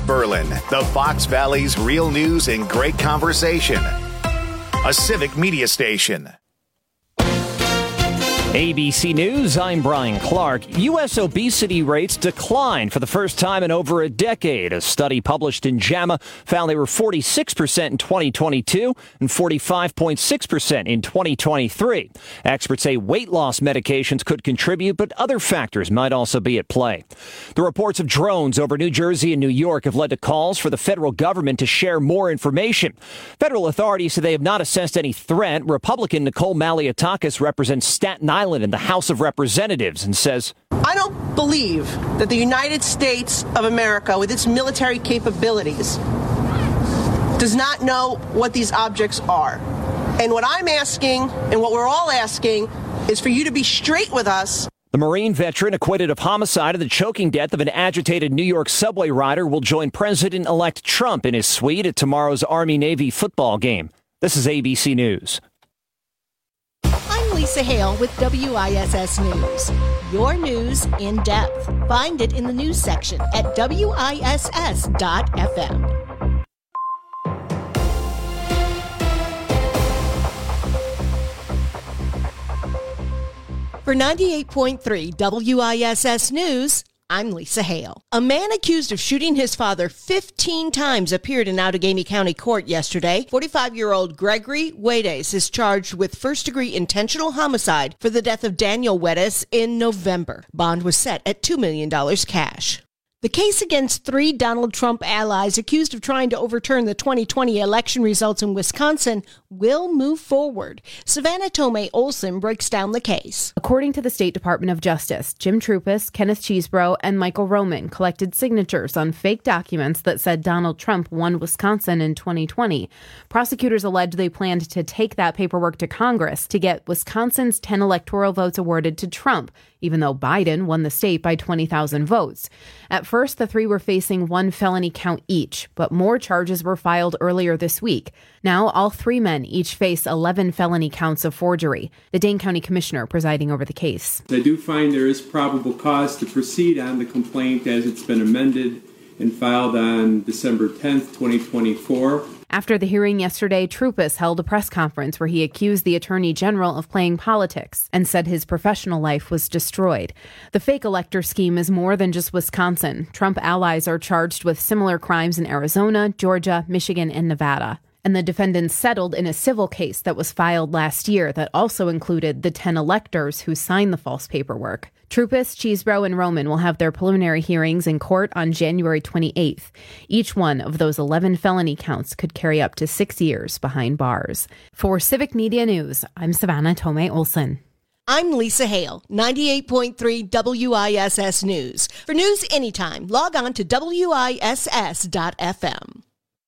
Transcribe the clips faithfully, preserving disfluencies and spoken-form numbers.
Berlin, the Fox Valley's real news and great conversation. A Civic Media station. A B C News, I'm Brian Clark. U S obesity rates declined for the first time in over a decade. A study published in JAMA found they were forty-six percent in twenty twenty-two and forty-five point six percent in twenty twenty-three. Experts say weight loss medications could contribute, but other factors might also be at play. The reports of drones over New Jersey and New York have led to calls for the federal government to share more information. Federal authorities say they have not assessed any threat. Republican Nicole Malliotakis represents Staten Island in the House of Representatives and says, I don't believe that the United States of America, with its military capabilities, does not know what these objects are. And what I'm asking, and what we're all asking, is for you to be straight with us. The Marine veteran acquitted of homicide and the choking death of an agitated New York subway rider will join President-elect Trump in his suite at tomorrow's Army-Navy football game. This is A B C News. Lisa Hale with W I S S News. Your news in depth. Find it in the news section at W I S S dot F M. For ninety-eight point three W I S S News, I'm Lisa Hale. A man accused of shooting his father fifteen times appeared in Outagamie County Court yesterday. forty-five-year-old Gregory Wedes is charged with first-degree intentional homicide for the death of Daniel Wedes in November. Bond was set at two million dollars cash. The case against three Donald Trump allies accused of trying to overturn the twenty twenty election results in Wisconsin will move forward. Savannah Tomei Olson breaks down the case. According to the State Department of Justice, Jim Trupis, Kenneth Chesebro, and Michael Roman collected signatures on fake documents that said Donald Trump won Wisconsin in twenty twenty. Prosecutors allege they planned to take that paperwork to Congress to get Wisconsin's ten electoral votes awarded to Trump, even though Biden won the state by twenty thousand votes. At first, the three were facing one felony count each, but more charges were filed earlier this week. Now, all three men each face eleven felony counts of forgery. The Dane County Commissioner presiding over the case. I do find there is probable cause to proceed on the complaint as it's been amended and filed on December tenth, twenty twenty-four. After the hearing yesterday, Trupis held a press conference where he accused the Attorney General of playing politics and said his professional life was destroyed. The fake elector scheme is more than just Wisconsin. Trump allies are charged with similar crimes in Arizona, Georgia, Michigan, and Nevada. And the defendants settled in a civil case that was filed last year that also included the ten electors who signed the false paperwork. Trupis, Chesebro, and Roman will have their preliminary hearings in court on January twenty-eighth. Each one of those eleven felony counts could carry up to six years behind bars. For Civic Media News, I'm Savannah Tomei Olson. I'm Lisa Hale, ninety-eight point three W I S S News. For news anytime, log on to W I S S dot F M.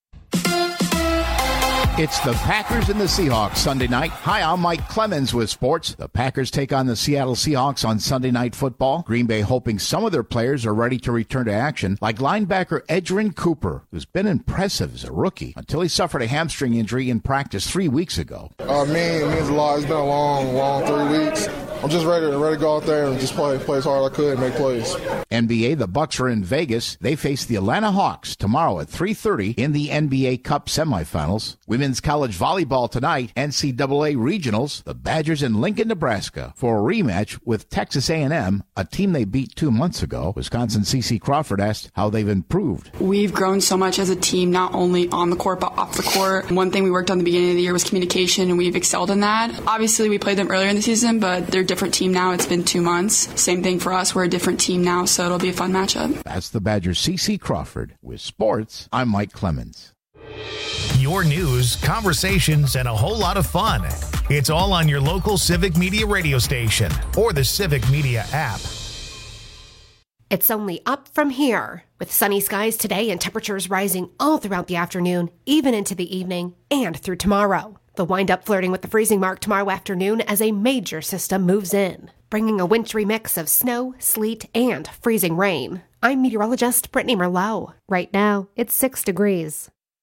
It's the Packers and the Seahawks Sunday night. Hi, I'm Mike Clemens with sports. The Packers take on the Seattle Seahawks on Sunday Night Football. Green Bay hoping some of their players are ready to return to action, like linebacker Edgerrin Cooper, who's been impressive as a rookie until he suffered a hamstring injury in practice three weeks ago. Uh, me, it means a lot. It's been a long, long three weeks. I'm just ready, ready to go out there and just play, play as hard as I could and make plays. N B A, the Bucks are in Vegas. They face the Atlanta Hawks tomorrow at three thirty in the N B A Cup semifinals. Women's college volleyball tonight, N C double A regionals, the Badgers in Lincoln, Nebraska, for a rematch with Texas A and M, a team they beat two months ago. Wisconsin C C Crawford asked how they've improved. We've grown so much as a team, not only on the court, but off the court. One thing we worked on at the beginning of the year was communication, and we've excelled in that. Obviously, we played them earlier in the season, but they're a different team now. It's been two months. Same thing for us. We're a different team now, so it'll be a fun matchup. That's the Badgers C C Crawford. With sports, I'm Mike Clemens. Your news, conversations, and a whole lot of fun. It's all on your local Civic Media radio station or the Civic Media app. It's only up from here, with sunny skies today and temperatures rising all throughout the afternoon, even into the evening and through tomorrow. The wind up flirting with the freezing mark tomorrow afternoon as a major system moves in, bringing a wintry mix of snow, sleet, and freezing rain. I'm meteorologist Brittany Merlot. Right now, it's six degrees.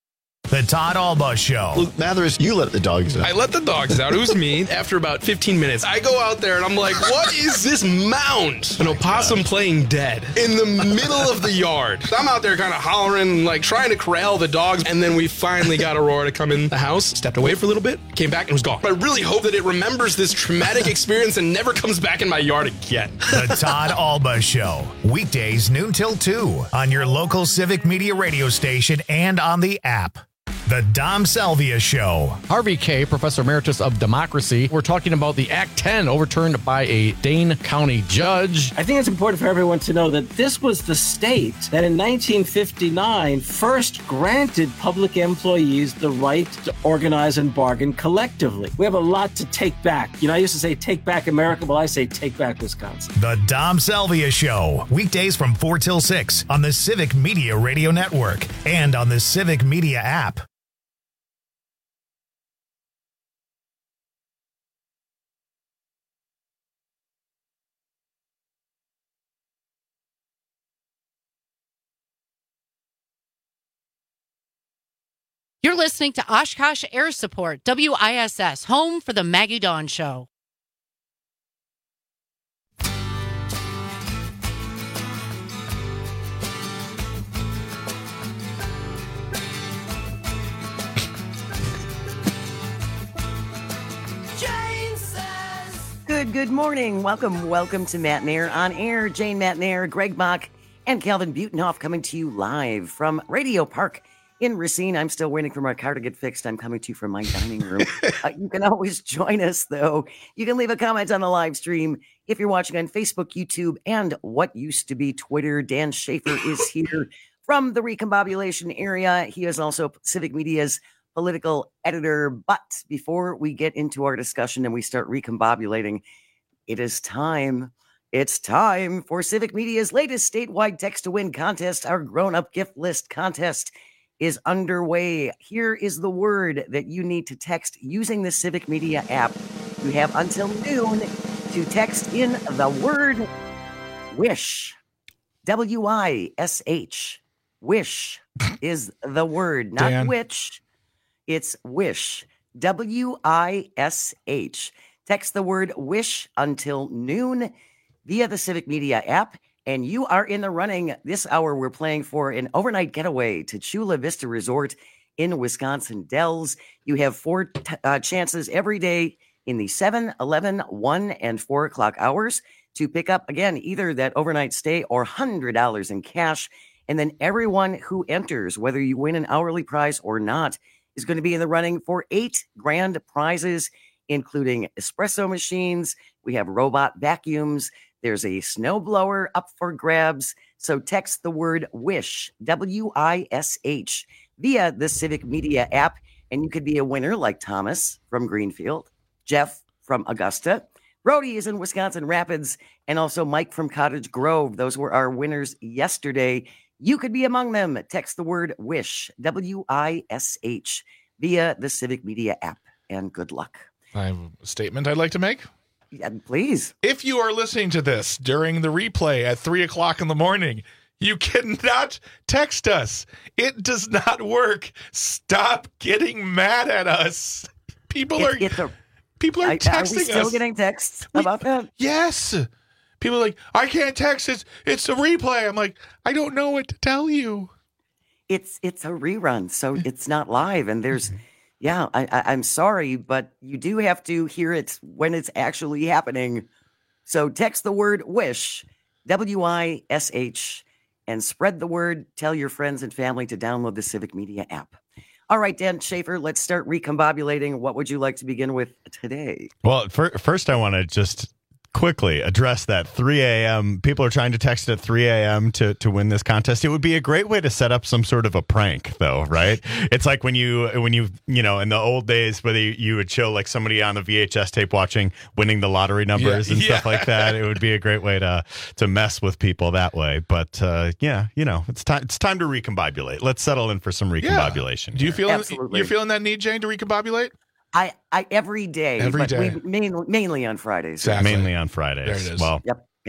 The Todd Alba Show. Luke Mathers, you let the dogs out. I let the dogs out. It was me. After about fifteen minutes, I go out there and I'm like, what is this mound? An opossum playing dead in the middle of the yard. So I'm out there kind of hollering, like trying to corral the dogs. And then we finally got Aurora to come in the house, stepped away for a little bit, came back and was gone. I really hope that it remembers this traumatic experience and never comes back in my yard again. The Todd Alba Show. Weekdays noon till two on your local Civic Media radio station and on the app. The Dom Salvia Show. Harvey Kaye, Professor Emeritus of Democracy. We're talking about the Act ten overturned by a Dane County judge. I think it's important for everyone to know that this was the state that in nineteen fifty-nine first granted public employees the right to organize and bargain collectively. We have a lot to take back. You know, I used to say take back America. Well, I say take back Wisconsin. The Dom Salvia Show. Weekdays from four till six on the Civic Media Radio Network and on the Civic Media app. You're listening to Oshkosh Air Support, W I S S, home for the Maggie Dawn Show. Good, good morning. Welcome, welcome to Matt Nair on Air. Jane Matt Nair, Greg Mock, and Calvin Butenhoff coming to you live from Radio Park in Racine. I'm still waiting for my car to get fixed. I'm coming to you from my dining room. uh, you can always join us, though. You can leave a comment on the live stream if you're watching on Facebook, YouTube, and what used to be Twitter. Dan Schaefer is here from the Recombobulation area. He is also Civic Media's political editor. But before we get into our discussion and we start recombobulating, it is time. It's time for Civic Media's latest statewide Text to Win contest. Our grown-up gift list contest is underway. Here is the word that you need to text using the Civic Media app. You have until noon to text in the word wish. W I S H. Wish is the word, not Dan. which. It's wish. W I S H. Text the word wish until noon via the Civic Media app, and you are in the running. This hour, we're playing for an overnight getaway to Chula Vista Resort in Wisconsin Dells. You have four t- uh, chances every day in the seven, eleven, one, and four o'clock hours to pick up, again, either that overnight stay or one hundred dollars in cash. And then everyone who enters, whether you win an hourly prize or not, is going to be in the running for eight grand prizes, including espresso machines. We have robot vacuums. There's a snowblower up for grabs. So text the word WISH, W I S H, via the Civic Media app, and you could be a winner like Thomas from Greenfield, Jeff from Augusta, Brody is in Wisconsin Rapids, and also Mike from Cottage Grove. Those were our winners yesterday. You could be among them. Text the word WISH, W I S H, via the Civic Media app, and good luck. I have a statement I'd like to make. Yeah, please. If you are listening to this during the replay at three o'clock in the morning, you cannot text us. It does not work. Stop getting mad at us. People It- are it's a- people are I- texting Are us. we still getting texts about that? Yes. People are like, I can't text. It's it's a replay. I'm like, I don't know what to tell you. It's it's a rerun, so it's not live. And there's, yeah, I, I, I'm sorry, but you do have to hear it when it's actually happening. So text the word WISH, W I S H, and spread the word. Tell your friends and family to download the Civic Media app. All right, Dan Schaefer, let's start recombobulating. What would you like to begin with today? Well, fir- first I want to just quickly address that three a.m. People are trying to text at three a.m. to to win this contest. It would be a great way to set up some sort of a prank, though, right? It's like when you when you you know in the old days, whether you, you would show like somebody on the V H S tape watching winning the lottery numbers Yeah, and stuff yeah. like that. It would be a great way to to mess with people that way. But uh, yeah, you know, it's time it's time to recombobulate. Let's settle in for some recombobulation. Do you here. feel Absolutely. you're feeling that need, Jane, to recombobulate? I, I every day, Every but day. we mainly, mainly on Fridays. Exactly. Mainly on Fridays. There it is. Well, Yep, yep.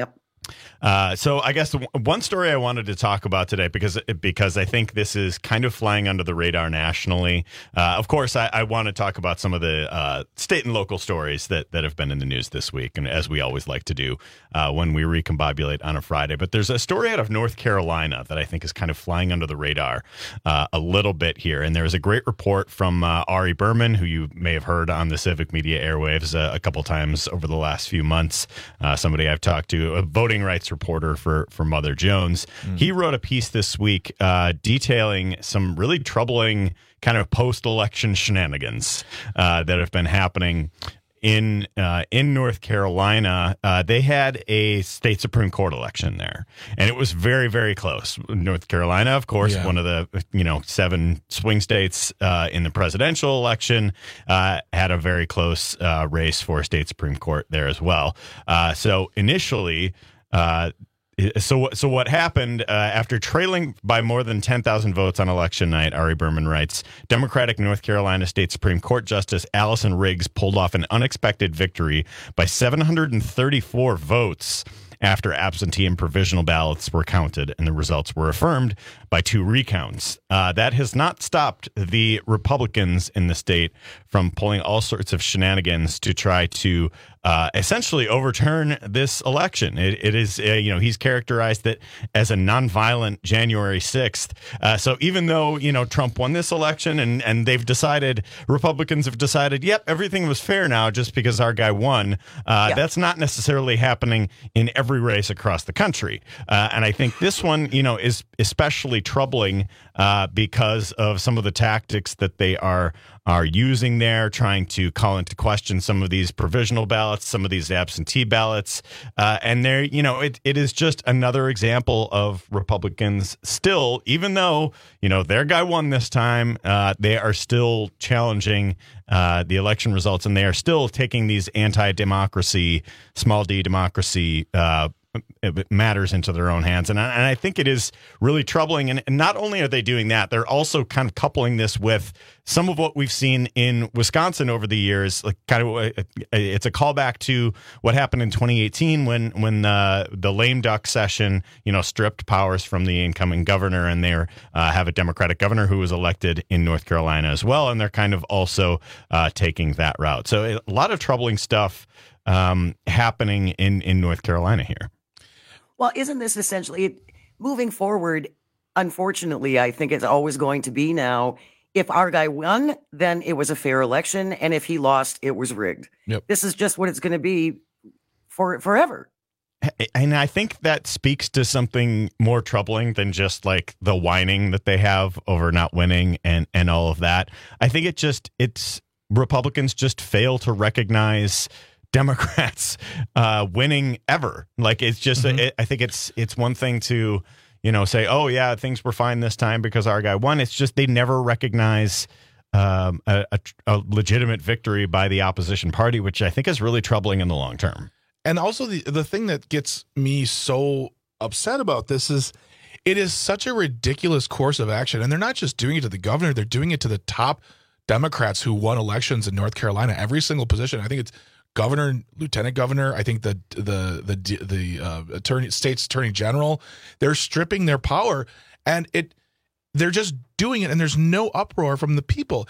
Uh, so I guess the one story I wanted to talk about today, because because I think this is kind of flying under the radar nationally. Uh, of course, I, I want to talk about some of the uh, state and local stories that, that have been in the news this week, and as we always like to do uh, when we recombobulate on a Friday. But there's a story out of North Carolina that I think is kind of flying under the radar uh, a little bit here. And there was a great report from uh, Ari Berman, who you may have heard on the Civic Media airwaves uh, a couple times over the last few months. Uh, somebody I've talked to, a voting rights reporter for for Mother Jones. Mm. He wrote a piece this week uh, detailing some really troubling kind of post-election shenanigans uh, that have been happening in uh, in North Carolina. Uh, they had a state Supreme Court election there, and it was very, very close. North Carolina, of course, yeah. one of the you know seven swing states uh, in the presidential election, uh, had a very close uh, race for state Supreme Court there as well. Uh, so initially, uh, So, so what happened uh, after trailing by more than ten thousand votes on election night? Ari Berman writes, Democratic North Carolina State Supreme Court Justice Allison Riggs pulled off an unexpected victory by seven hundred thirty-four votes after absentee and provisional ballots were counted, and the results were affirmed by two recounts. Uh, that has not stopped the Republicans in the state from pulling all sorts of shenanigans to try to uh, essentially overturn this election. It, it is, uh, you know, he's characterized it as a nonviolent January sixth. Uh, so even though, you know, Trump won this election and, and they've decided, Republicans have decided, yep, everything was fair now just because our guy won, uh, yeah. that's not necessarily happening in every race across the country. Uh, and I think this one, you know, is especially troubling uh, because of some of the tactics that they are are using there, trying to call into question some of these provisional ballots, some of these absentee ballots. Uh, and there, you know, it, it is just another example of Republicans still, even though, you know, their guy won this time, uh, they are still challenging uh, the election results, and they are still taking these anti-democracy, small d democracy uh matters into their own hands. And I, and I think it is really troubling. And, and not only are they doing that, they're also kind of coupling this with some of what we've seen in Wisconsin over the years. Like kind of, a, a, it's a callback to what happened in twenty eighteen when when uh, the lame duck session, you know, stripped powers from the incoming governor, and they uh, have a Democratic governor who was elected in North Carolina as well. And they're kind of also uh, taking that route. So a lot of troubling stuff um, happening in, in North Carolina here. Well, isn't this essentially moving forward? Unfortunately, I think it's always going to be now. If our guy won, then it was a fair election. And if he lost, it was rigged. Yep. This is just what it's going to be for forever. And I think that speaks to something more troubling than just like the whining that they have over not winning and, and all of that. I think it just it's Republicans just fail to recognize Democrats uh, winning ever. Like it's just, mm-hmm. it, I think it's it's one thing to, you know, say, oh yeah, things were fine this time because our guy won. It's just they never recognize um, a, a, a legitimate victory by the opposition party, which I think is really troubling in the long term. And also the the thing that gets me so upset about this is it is such a ridiculous course of action. And they're not just doing it to the governor, they're doing it to the top Democrats who won elections in North Carolina, every single position. I think it's governor, lieutenant governor, I think the the the the uh, attorney, state's attorney general. They're stripping their power, and it they're just doing it, and there's no uproar from the people.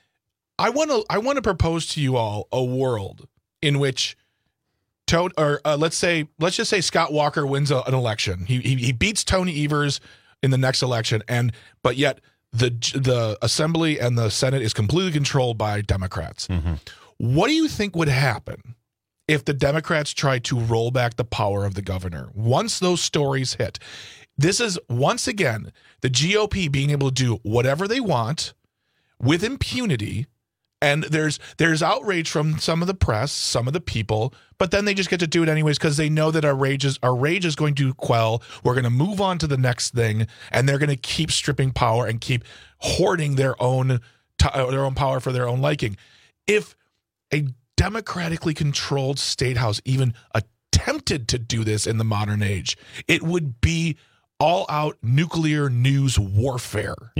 I want to I want to propose to you all a world in which, to, or uh, let's say let's just say Scott Walker wins a, an election. He, he he beats Tony Evers in the next election, and but yet the the assembly and the Senate is completely controlled by Democrats. Mm-hmm. What do you think would happen if the Democrats tried to roll back the power of the governor once those stories hit? This is, once again, the G O P being able to do whatever they want with impunity. And there's there's outrage from some of the press, some of the people, but then they just get to do it anyways because they know that our rage is, our rage is going to quell. We're going to move on to the next thing, and they're going to keep stripping power and keep hoarding their own, their own power for their own liking. If a democratically controlled state house even attempted to do this in the modern age, it would be all-out nuclear news warfare. Yeah.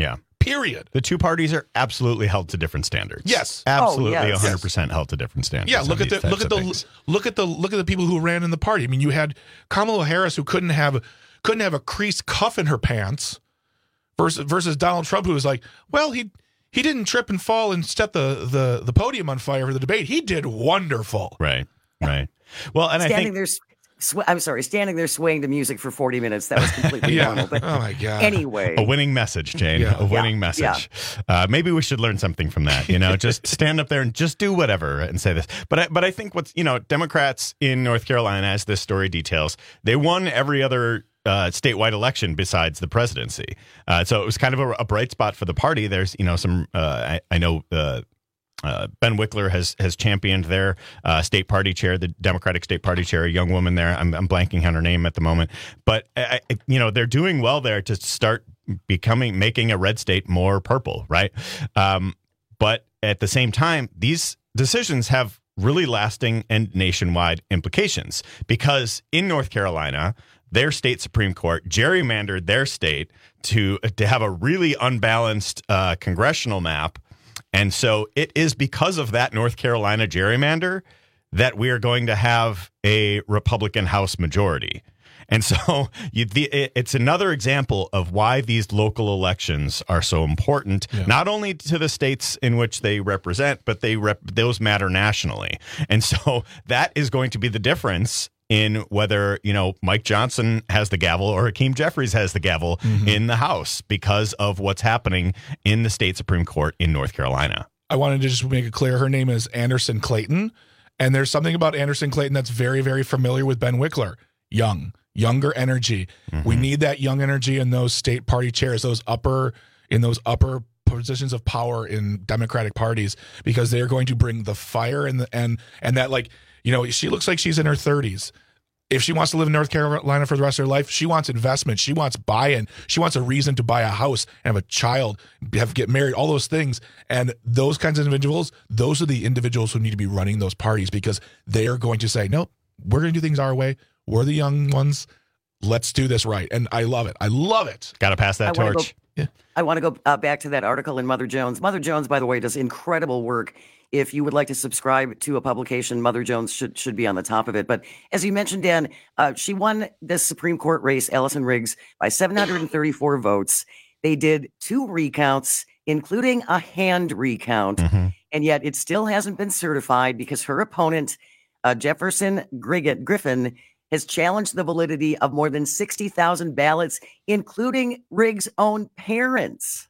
period. The two parties are absolutely held to different standards. Yes. Absolutely Oh, yes. one hundred percent held to different standards. Yeah, look on at the these look types at the of things. look at the look at the people who ran in the party. I mean, you had Kamala Harris who couldn't have couldn't have a creased cuff in her pants versus versus Donald Trump, who was like, well, he he didn't trip and fall and set the the the podium on fire for the debate. He did wonderful. Right. Right. Well, and standing I think there, sw- I'm sorry, standing there swaying to music for forty minutes. That was completely Yeah. normal. But Oh my God. anyway, a winning message, Jane. Yeah. A winning Yeah. message. Uh, maybe we should learn something from that. You know, just stand up there and just do whatever and say this. But I, but I think what's you know, Democrats in North Carolina, as this story details, they won every other uh, statewide election besides the presidency. Uh, so it was kind of a, a bright spot for the party. There's you know some uh, I, I know. Uh, Uh, Ben Wickler has has championed their uh, state party chair, the Democratic state party chair, a young woman there. I'm, I'm blanking on her name at the moment, but I, I- you know they're doing well there to start becoming making a red state more purple, right? Um, but at the same time, these decisions have really lasting and nationwide implications because in North Carolina, their state Supreme Court gerrymandered their state to to have a really unbalanced uh, congressional map. And so it is because of that North Carolina gerrymander that we are going to have a Republican House majority. And so you, the, it's another example of why these local elections are so important, yeah. not only to the states in which they represent, but they rep, those matter nationally. And so that is going to be the difference in whether, you know, Mike Johnson has the gavel or Hakeem Jeffries has the gavel mm-hmm. in the House because of what's happening in the state Supreme Court in North Carolina. I wanted to just make it clear her name is Anderson Clayton. And there's something about Anderson Clayton that's very, very familiar with Ben Wickler. Young, younger energy. Mm-hmm. We need that young energy in those state party chairs, those upper in those upper positions of power in Democratic parties, because they're going to bring the fire and the, and and that, like, you know, she looks like she's in her thirties. If she wants to live in North Carolina for the rest of her life, she wants investment. She wants buy-in. She wants a reason to buy a house and have a child, have get married, all those things. And those kinds of individuals, those are the individuals who need to be running those parties because they are going to say, nope, we're going to do things our way. We're the young ones. Let's do this right. And I love it. I love it. Got to pass that I torch. Go, yeah. I want to go uh, back to that article in Mother Jones. Mother Jones, by the way, does incredible work. If you would like to subscribe to a publication, Mother Jones should should be on the top of it. But as you mentioned, Dan, uh, she won this Supreme Court race, Allison Riggs, by seven hundred thirty-four votes. They did two recounts, including a hand recount, mm-hmm. and yet it still hasn't been certified because her opponent, uh, Jefferson Griggett, Griffin, has challenged the validity of more than sixty thousand ballots, including Riggs' own parents.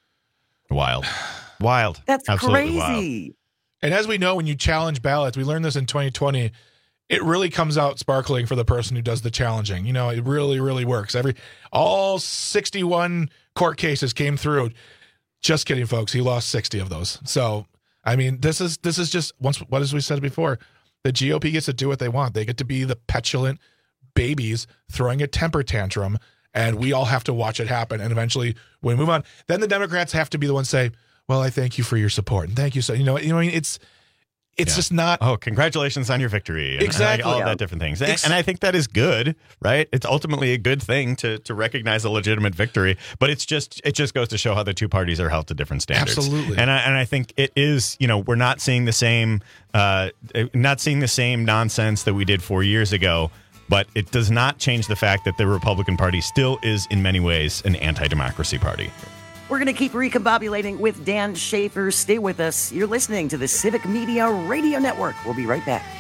Wild. Wild. That's Absolutely crazy. Wild. And as we know, when you challenge ballots, we learned this in twenty twenty, it really comes out sparkling for the person who does the challenging. You know, it really, really works. Every all sixty-one court cases came through. Just kidding, folks. He lost sixty of those. So, I mean, this is this is just once what as we said before, the G O P gets to do what they want. They get to be the petulant babies throwing a temper tantrum, and we all have to watch it happen. And eventually, when we move on, then the Democrats have to be the ones say, well, I thank you for your support. And thank you. So, you know, you know, I mean, it's, it's yeah. just not. Oh, congratulations on your victory. And, exactly. And all yeah. of that different things. And, Ex- and I think that is good, right? It's ultimately a good thing to, to recognize a legitimate victory, but it's just, it just goes to show how the two parties are held to different standards. Absolutely. And I, and I think it is, you know, we're not seeing the same, uh, not seeing the same nonsense that we did four years ago, but it does not change the fact that the Republican Party still is in many ways an anti-democracy party. We're going to keep recombobulating with Dan Schaefer. Stay with us. You're listening to the Civic Media Radio Network. We'll be right back.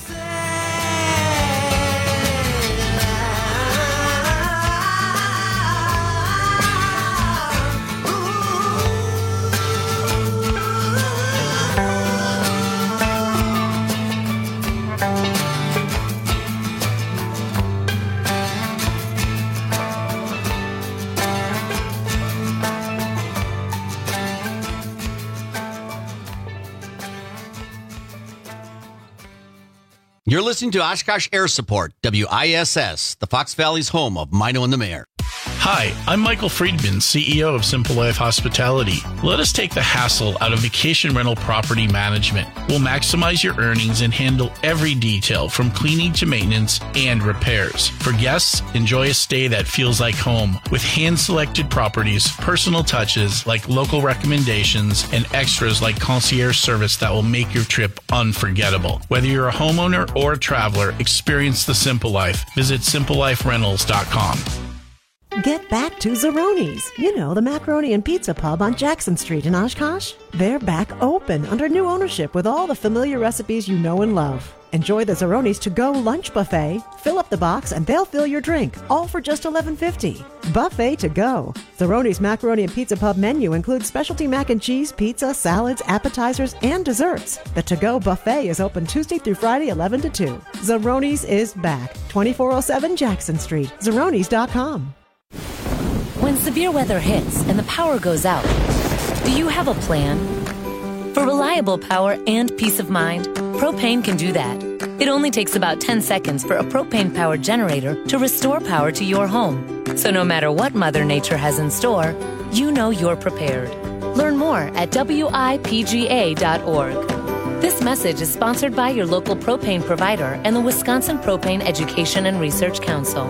You're listening to Oshkosh Air Support, W I S S, the Fox Valley's home of Mino and the Mayor. Hi, I'm Michael Friedman, C E O of Simple Life Hospitality. Let us take the hassle out of vacation rental property management. We'll maximize your earnings and handle every detail from cleaning to maintenance and repairs. For guests, enjoy a stay that feels like home with hand-selected properties, personal touches like local recommendations, and extras like concierge service that will make your trip unforgettable. Whether you're a homeowner or a traveler, experience the Simple Life. Visit simple life rentals dot com. Get back to Zeroni's. You know, the macaroni and pizza pub on Jackson Street in Oshkosh. They're back open under new ownership with all the familiar recipes you know and love. Enjoy the Zeroni's to-go lunch buffet. Fill up the box and they'll fill your drink, all for just eleven fifty. Buffet to go. Zeroni's Macaroni and Pizza Pub menu includes specialty mac and cheese, pizza, salads, appetizers, and desserts. The to-go buffet is open Tuesday through Friday, eleven to two. Zeroni's is back. twenty-four oh seven Jackson Street. Zeronis dot com. When severe weather hits and the power goes out, do you have a plan? For reliable power and peace of mind, Propane can do that. It only takes about ten seconds for a propane-powered generator to restore power to your home. So no matter what Mother Nature has in store, you know you're prepared. Learn more at W I P G A dot org. This message is sponsored by your local propane provider and the Wisconsin Propane Education and Research Council.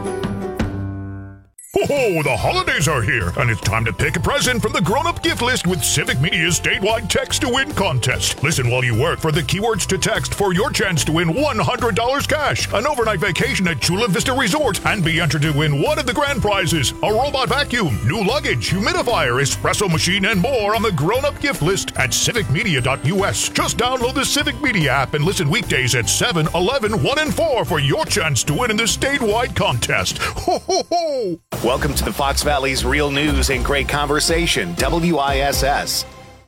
Ho-ho, the holidays are here, and it's time to pick a present from the grown-up gift list with Civic Media's statewide text-to-win contest. Listen while you work for the keywords to text for your chance to win one hundred dollars cash, an overnight vacation at Chula Vista Resort, and be entered to win one of the grand prizes, a robot vacuum, new luggage, humidifier, espresso machine, and more on the grown-up gift list at civic media dot U S. Just download the Civic Media app and listen weekdays at seven, eleven, one, and four for your chance to win in the statewide contest. Ho, ho, ho! Welcome to the Fox Valley's Real News and Great Conversation, W I S S.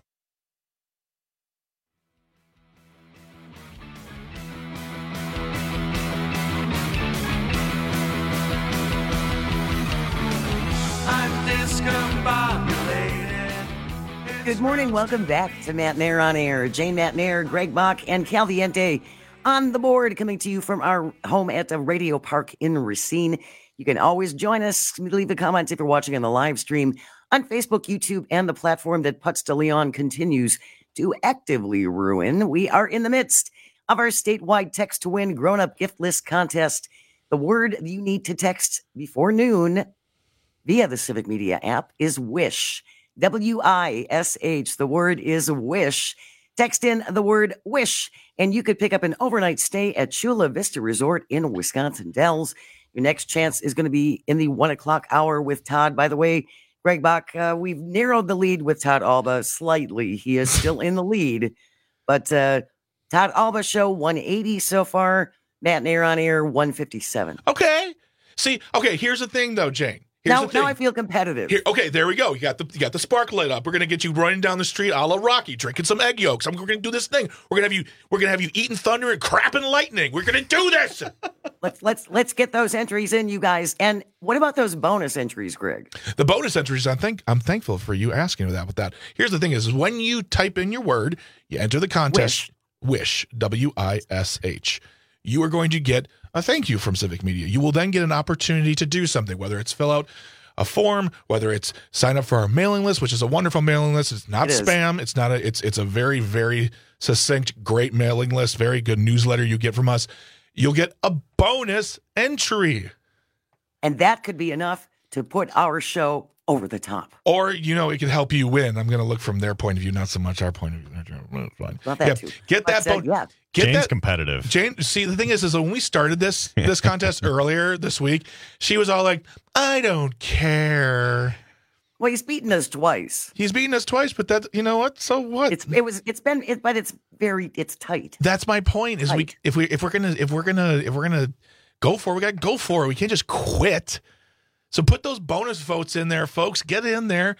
Good morning. Welcome back to Matt Nair on Air. Jane Matt Nair, Greg Bach, and Caliente on the board, coming to you from our home at the Radio Park in Racine. You can always join us. Leave a comment if you're watching on the live stream on Facebook, YouTube, and the platform that Putz de Leon continues to actively ruin. We are in the midst of our statewide text-to-win grown-up gift list contest. The word you need to text before noon via the Civic Media app is WISH. W I S H. The word is WISH. Text in the word WISH, and you could pick up an overnight stay at Chula Vista Resort in Wisconsin Dells. Your next chance is going to be in the one o'clock hour with Todd. By the way, Greg Bach, uh, we've narrowed the lead with Todd Alba slightly. He is still in the lead, but uh, Todd Alba show one eighty so far. Matt Nair on Air one fifty-seven. Okay. See, okay, here's the thing, though, Jane. Here's now, now I feel competitive. Here, okay, there we go. You got the you got the spark lit up. We're gonna get you running down the street, a la Rocky, drinking some egg yolks. I'm, we're gonna do this thing. We're gonna have you. We're gonna have you eating thunder and crapping lightning. We're gonna do this. let's let's let's get those entries in, you guys. And what about those bonus entries, Greg? The bonus entries. I think I'm thankful for you asking that. With that, here's the thing: is, is when you type in your word, you enter the contest. Wish, wish W I S H. You are going to get a thank you from Civic Media. You will then get an opportunity to do something, whether it's fill out a form, whether it's sign up for our mailing list, which is a wonderful mailing list. It's not it spam. It's not a, it's, it's a very, very succinct, great mailing list, very good newsletter you get from us. You'll get a bonus entry. And that could be enough to put our show over the top. Or, you know, it could help you win. I'm going to look from their point of view, not so much our point of view. Fine. Not that yeah, too. Get that bonus. bonus. Yeah. Get Jane's that, competitive. Jane, see, the thing is, is when we started this this contest earlier this week, she was all like, I don't care. Well, he's beaten us twice. He's beaten us twice, but that, you know what? So what? It's it was it's been it, but it's very it's tight. That's my point. Is tight. we if we if we're gonna if we're gonna if we're gonna go for it, we gotta go for it. We can't just quit. So put those bonus votes in there, folks. Get in there.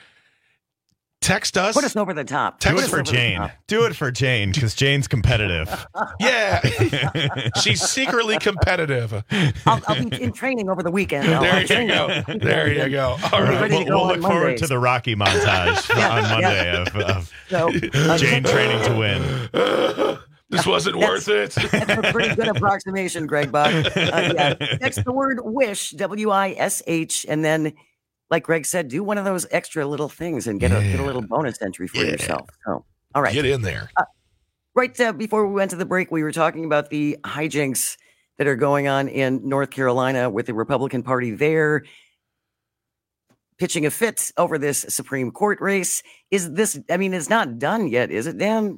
Text us. Put us over the top. Do it for Jane. Do it for Jane, because Jane's competitive. Yeah. She's secretly competitive. I'll, I'll be in training over the weekend. I'll there you go. There you go. All right. We'll, we'll look forward to the Rocky montage yeah, on Monday yeah. of, of so, uh, Jane training to win. This wasn't that's, worth it. That's a pretty good approximation, Greg Bach. Uh, yeah. Text the word WISH, W I S H, and then like Greg said, do one of those extra little things and get, yeah. a, get a little bonus entry for yeah. yourself. So, all right. Get in there. Uh, right uh, before we went to the break, we were talking about the hijinks that are going on in North Carolina with the Republican Party there pitching a fit over this Supreme Court race. Is this, I mean, it's not done yet, is it, Dan?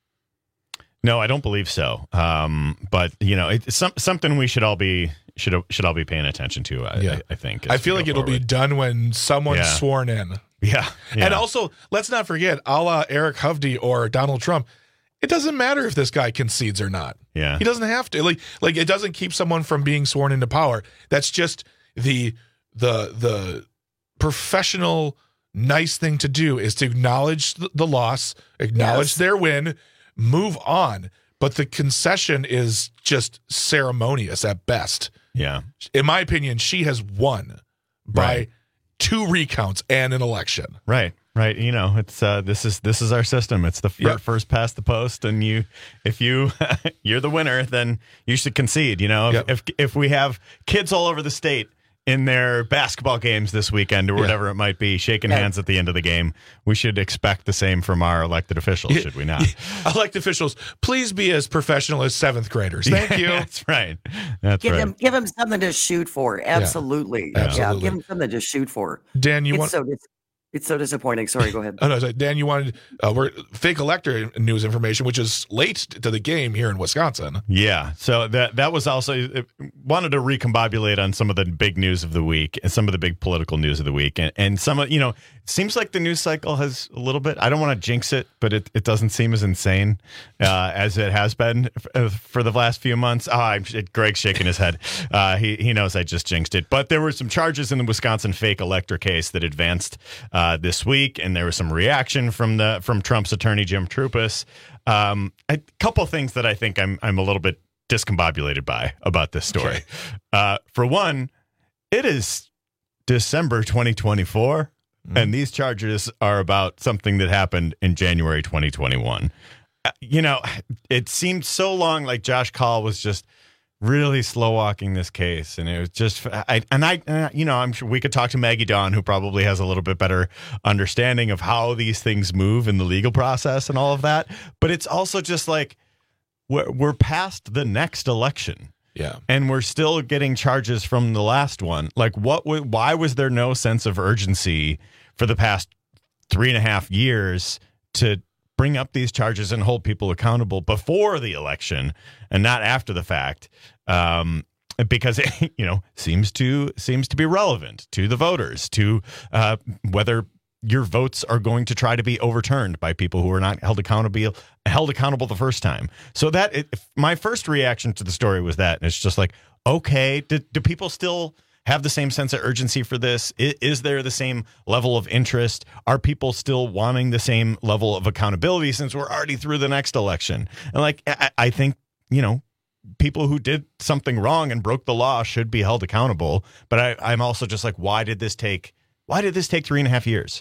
No, I don't believe so. Um, but you know, it's some, something we should all be should should all be paying attention to. I, yeah. I, I think. I feel like it'll forward. be done when someone's yeah. sworn in. Yeah. yeah. And also, let's not forget, a la Eric Hovde or Donald Trump. It doesn't matter if this guy concedes or not. Yeah. He doesn't have to. Like, like it doesn't keep someone from being sworn into power. That's just the the the professional, nice thing to do is to acknowledge the loss, acknowledge yes. their win, move on. But the concession is just ceremonious at best. Yeah. In my opinion, she has won by right. two recounts and an election. Right. Right. You know, it's uh, this is this is our system. It's the fir- yep. first past the post. And you if you you're the winner, then you should concede. You know, if, yep. if if we have kids all over the state in their basketball games this weekend or whatever yeah. it might be, shaking yeah. hands at the end of the game, we should expect the same from our elected officials, yeah. should we not? Yeah. Elected officials, please be as professional as seventh graders. Thank yeah, you. That's right. That's give right. Them, give them something to shoot for. Absolutely. Yeah. Absolutely. Yeah, give them something to shoot for. Dan, you it's want... So, it's, it's so disappointing. Sorry, go ahead. oh, no, sorry. Dan, you wanted uh, we're fake elector news information, which is late to the game here in Wisconsin. Yeah. So that that was also it, wanted to recombobulate on some of the big news of the week and some of the big political news of the week. And, and some of, you know, it seems like the news cycle has a little bit, I don't want to jinx it, but it, it doesn't seem as insane uh, as it has been f- for the last few months. Oh, I'm, Greg's shaking his head. Uh, he, he knows I just jinxed it. But there were some charges in the Wisconsin fake elector case that advanced uh, this week, and there was some reaction from the from Trump's attorney, Jim Trupus. Um, a couple things that I think I'm I'm a little bit discombobulated by about this story. Okay. Uh, for one, it is December twenty twenty-four. Mm-hmm. And these charges are about something that happened in January twenty twenty-one. Uh, you know, it seemed so long like Josh Kaul was just really slow walking this case. And it was just, I, and I, uh, you know, I'm sure we could talk to Maggie Dawn, who probably has a little bit better understanding of how these things move in the legal process and all of that. But it's also just like, we're, we're past the next election. Yeah. And we're still getting charges from the last one. Like, what? W- why was there no sense of urgency for the past three and a half years to bring up these charges and hold people accountable before the election and not after the fact? Um, because it, you know, seems to seems to be relevant to the voters, to uh, whether your votes are going to try to be overturned by people who are not held accountable held accountable the first time. So that it, my first reaction to the story was that, and it's just like, okay, do, do people still have the same sense of urgency for this? Is, is there the same level of interest? Are people still wanting the same level of accountability since we're already through the next election? And like, I, I think, you know, people who did something wrong and broke the law should be held accountable. But I, I'm also just like, why did this take, why did this take three and a half years?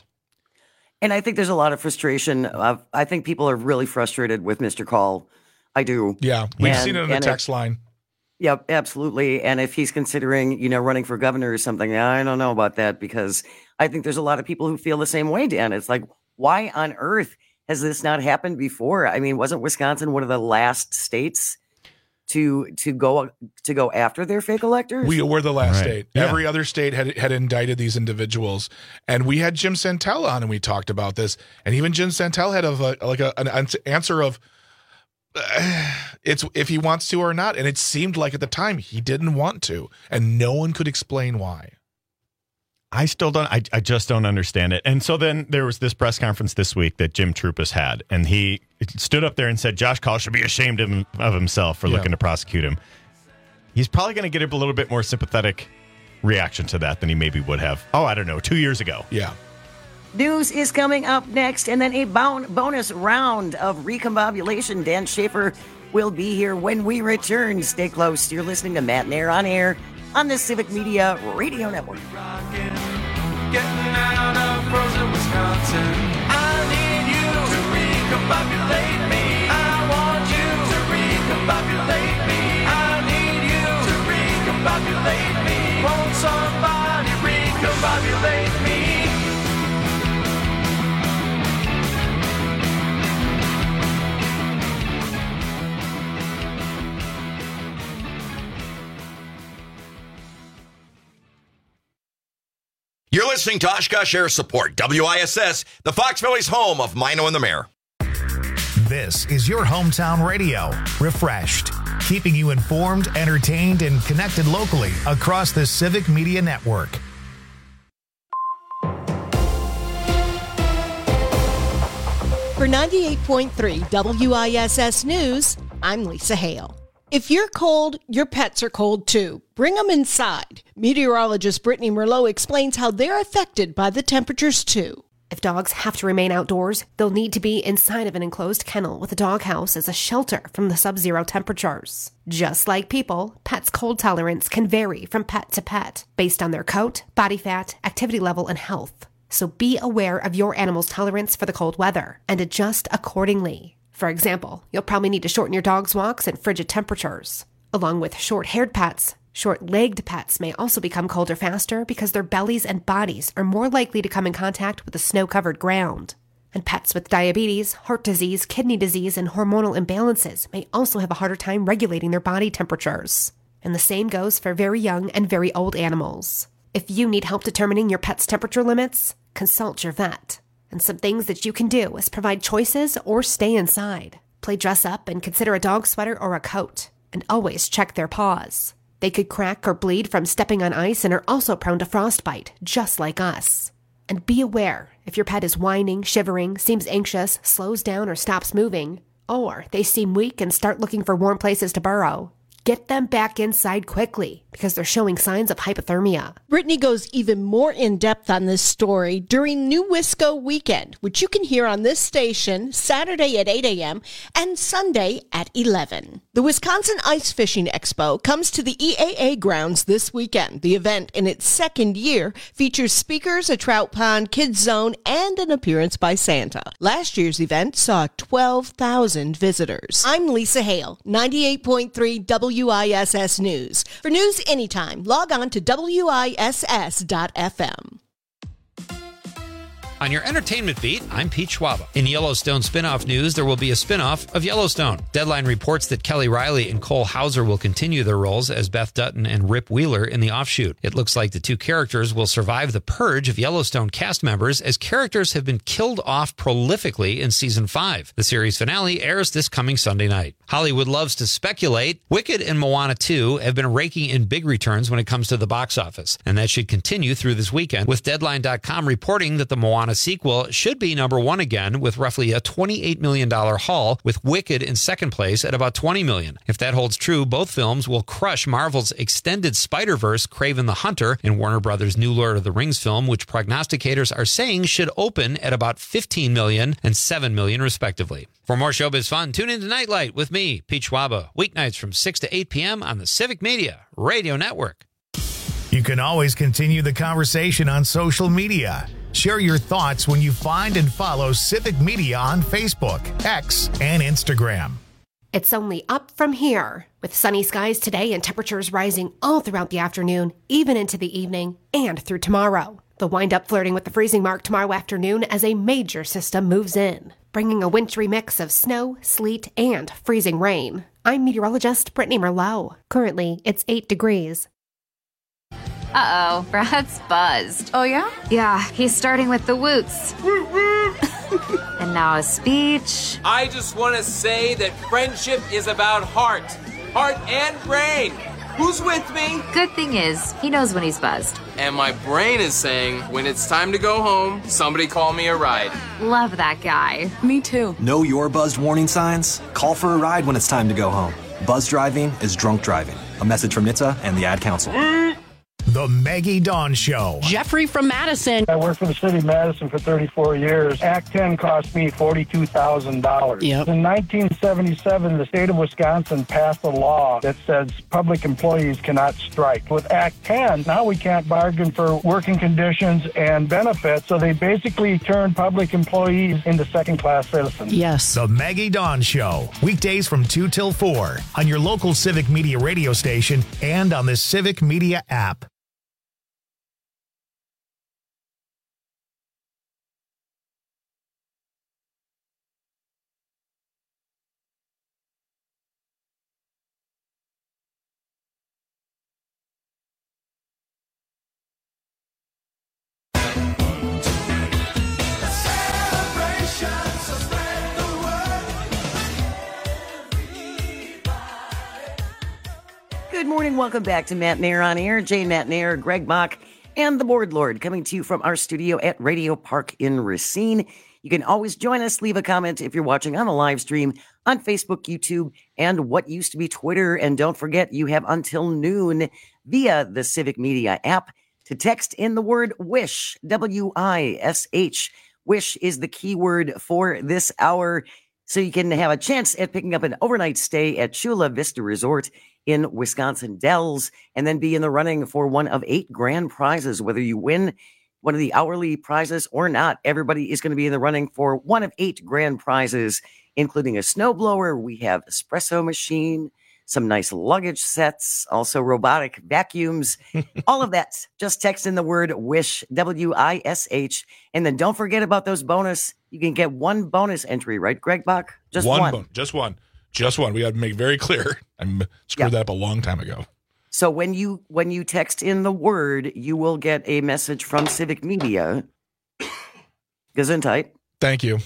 And I think there's a lot of frustration. Uh, I think people are really frustrated with Mister Kaul. I do. Yeah, we've and, seen it in the text if, line. Yeah, absolutely. And if he's considering, you know, running for governor or something, I don't know about that, because I think there's a lot of people who feel the same way, Dan. It's like, why on earth has this not happened before? I mean, wasn't Wisconsin one of the last states to to go to go after their fake electors? We were the last right. state. Yeah. Every other state had had indicted these individuals, and we had Jim Santel on, and we talked about this. And even Jim Santel had of a, like a, an answer of uh, it's if he wants to or not. And it seemed like at the time he didn't want to, and no one could explain why. I still don't, I, I just don't understand it. And so then there was this press conference this week that Jim Trupus had, and he stood up there and said, Josh Kaul should be ashamed of, him, of himself for yeah. looking to prosecute him. He's probably going to get a little bit more sympathetic reaction to that than he maybe would have, oh, I don't know, two years ago. Yeah. News is coming up next, and then a bon- bonus round of recombobulation. Dan Schaefer will be here when we return. Stay close. You're listening to Matt and Air on Air on the Civic Media Radio Network. Getting out of frozen Wisconsin. I need you to recombobulate me. I want you to recombobulate me. I need you to recombobulate me. Won't somebody recombobulate me? listening to Oshkosh Air Support, W I S S, the Fox Valley's home of Mino and the Mayor. This is your hometown radio, refreshed, keeping you informed, entertained, and connected locally across the Civic Media Network. For ninety-eight point three W I S S News, I'm Lisa Hale. If you're cold, your pets are cold too. Bring them inside. Meteorologist Brittany Merlot explains how they're affected by the temperatures too. If dogs have to remain outdoors, they'll need to be inside of an enclosed kennel with a doghouse as a shelter from the sub-zero temperatures. Just like people, pets' cold tolerance can vary from pet to pet based on their coat, body fat, activity level, and health. So be aware of your animal's tolerance for the cold weather and adjust accordingly. For example, you'll probably need to shorten your dog's walks in frigid temperatures. Along with short-haired pets, short-legged pets may also become colder faster because their bellies and bodies are more likely to come in contact with the snow-covered ground. And pets with diabetes, heart disease, kidney disease, and hormonal imbalances may also have a harder time regulating their body temperatures. And the same goes for very young and very old animals. If you need help determining your pet's temperature limits, consult your vet. And some things that you can do is provide choices or stay inside. Play dress up and consider a dog sweater or a coat. And always check their paws. They could crack or bleed from stepping on ice and are also prone to frostbite, just like us. And be aware if your pet is whining, shivering, seems anxious, slows down or stops moving, or they seem weak and start looking for warm places to burrow. Get them back inside quickly because they're showing signs of hypothermia. Brittany goes even more in-depth on this story during New Wisco Weekend, which you can hear on this station Saturday at eight a.m. and Sunday at eleven. The Wisconsin Ice Fishing Expo comes to the E A A grounds this weekend. The event, in its second year, features speakers, a trout pond, kids zone, and an appearance by Santa. Last year's event saw twelve thousand visitors. I'm Lisa Hale, ninety-eight point three W W I S S News. For news anytime, log on to W I S S dot F M. On your entertainment beat, I'm Pete Schwaba. In Yellowstone spinoff news, there will be a spinoff of Yellowstone. Deadline reports that Kelly Riley and Cole Hauser will continue their roles as Beth Dutton and Rip Wheeler in the offshoot. It looks like the two characters will survive the purge of Yellowstone cast members as characters have been killed off prolifically in season five. The series finale airs this coming Sunday night. Hollywood loves to speculate. Wicked and Moana two have been raking in big returns when it comes to the box office, and that should continue through this weekend, with Deadline dot com reporting that the Moana sequel should be number one again with roughly a twenty-eight million dollars haul, with Wicked in second place at about twenty million dollars. If that holds true, both films will crush Marvel's extended Spider-Verse Kraven the Hunter and Warner Brothers' new Lord of the Rings film, which prognosticators are saying should open at about fifteen million dollars and seven million dollars respectively. For more showbiz fun, tune into Nightlight with me, Pete Schwaba, weeknights from six to eight p.m. on the Civic Media Radio Network. You can always continue the conversation on social media. Share your thoughts when you find and follow Civic Media on Facebook, X, and Instagram. It's only up from here, with sunny skies today and temperatures rising all throughout the afternoon, even into the evening, and through tomorrow. They'll wind up flirting with the freezing mark tomorrow afternoon as a major system moves in, bringing a wintry mix of snow, sleet, and freezing rain. I'm meteorologist Brittany Merlot. Currently, it's eight degrees. Uh-oh, Brad's buzzed. Oh, yeah? Yeah, he's starting with the woots. And now a speech. I just want to say that friendship is about heart. Heart and brain. Who's with me? Good thing is, he knows when he's buzzed. And my brain is saying, when it's time to go home, somebody call me a ride. Love that guy. Me too. Know your buzzed warning signs? Call for a ride when it's time to go home. Buzz driving is drunk driving. A message from N H T S A and the Ad Council. The Maggie Dawn Show. Jeffrey from Madison. I worked for the city of Madison for thirty-four years. Act ten cost me forty-two thousand dollars. Yep. In nineteen seventy-seven, the state of Wisconsin passed a law that says public employees cannot strike. With Act ten, now we can't bargain for working conditions and benefits, so they basically turned public employees into second-class citizens. Yes. The Maggie Dawn Show. Weekdays from two till four on your local Civic Media radio station and on the Civic Media app. morning. Welcome back to Matt Nair on Air. Jane Matt Nair, Greg Bach, and the Board Lord coming to you from our studio at Radio Park in Racine. You can always join us. Leave a comment if you're watching on the live stream on Facebook, YouTube, and what used to be Twitter. And don't forget, you have until noon via the Civic Media app to text in the word WISH, W I S H. WISH is the keyword for this hour, so you can have a chance at picking up an overnight stay at Chula Vista Resort in Wisconsin Dells, and then be in the running for one of eight grand prizes. Whether you win one of the hourly prizes or not, everybody is going to be in the running for one of eight grand prizes, including a snowblower. We have espresso machine, some nice luggage sets, also robotic vacuums, all of that. Just text in the word WISH, W I S H, and then don't forget about those bonus. You can get one bonus entry, right, Greg Bach? Just one. one. Bon- just one. Just one. We got to make very clear. I screwed Yeah. that up a long time ago. So when you when you text in the word, you will get a message from Civic Media. Gesundheit. Thank you.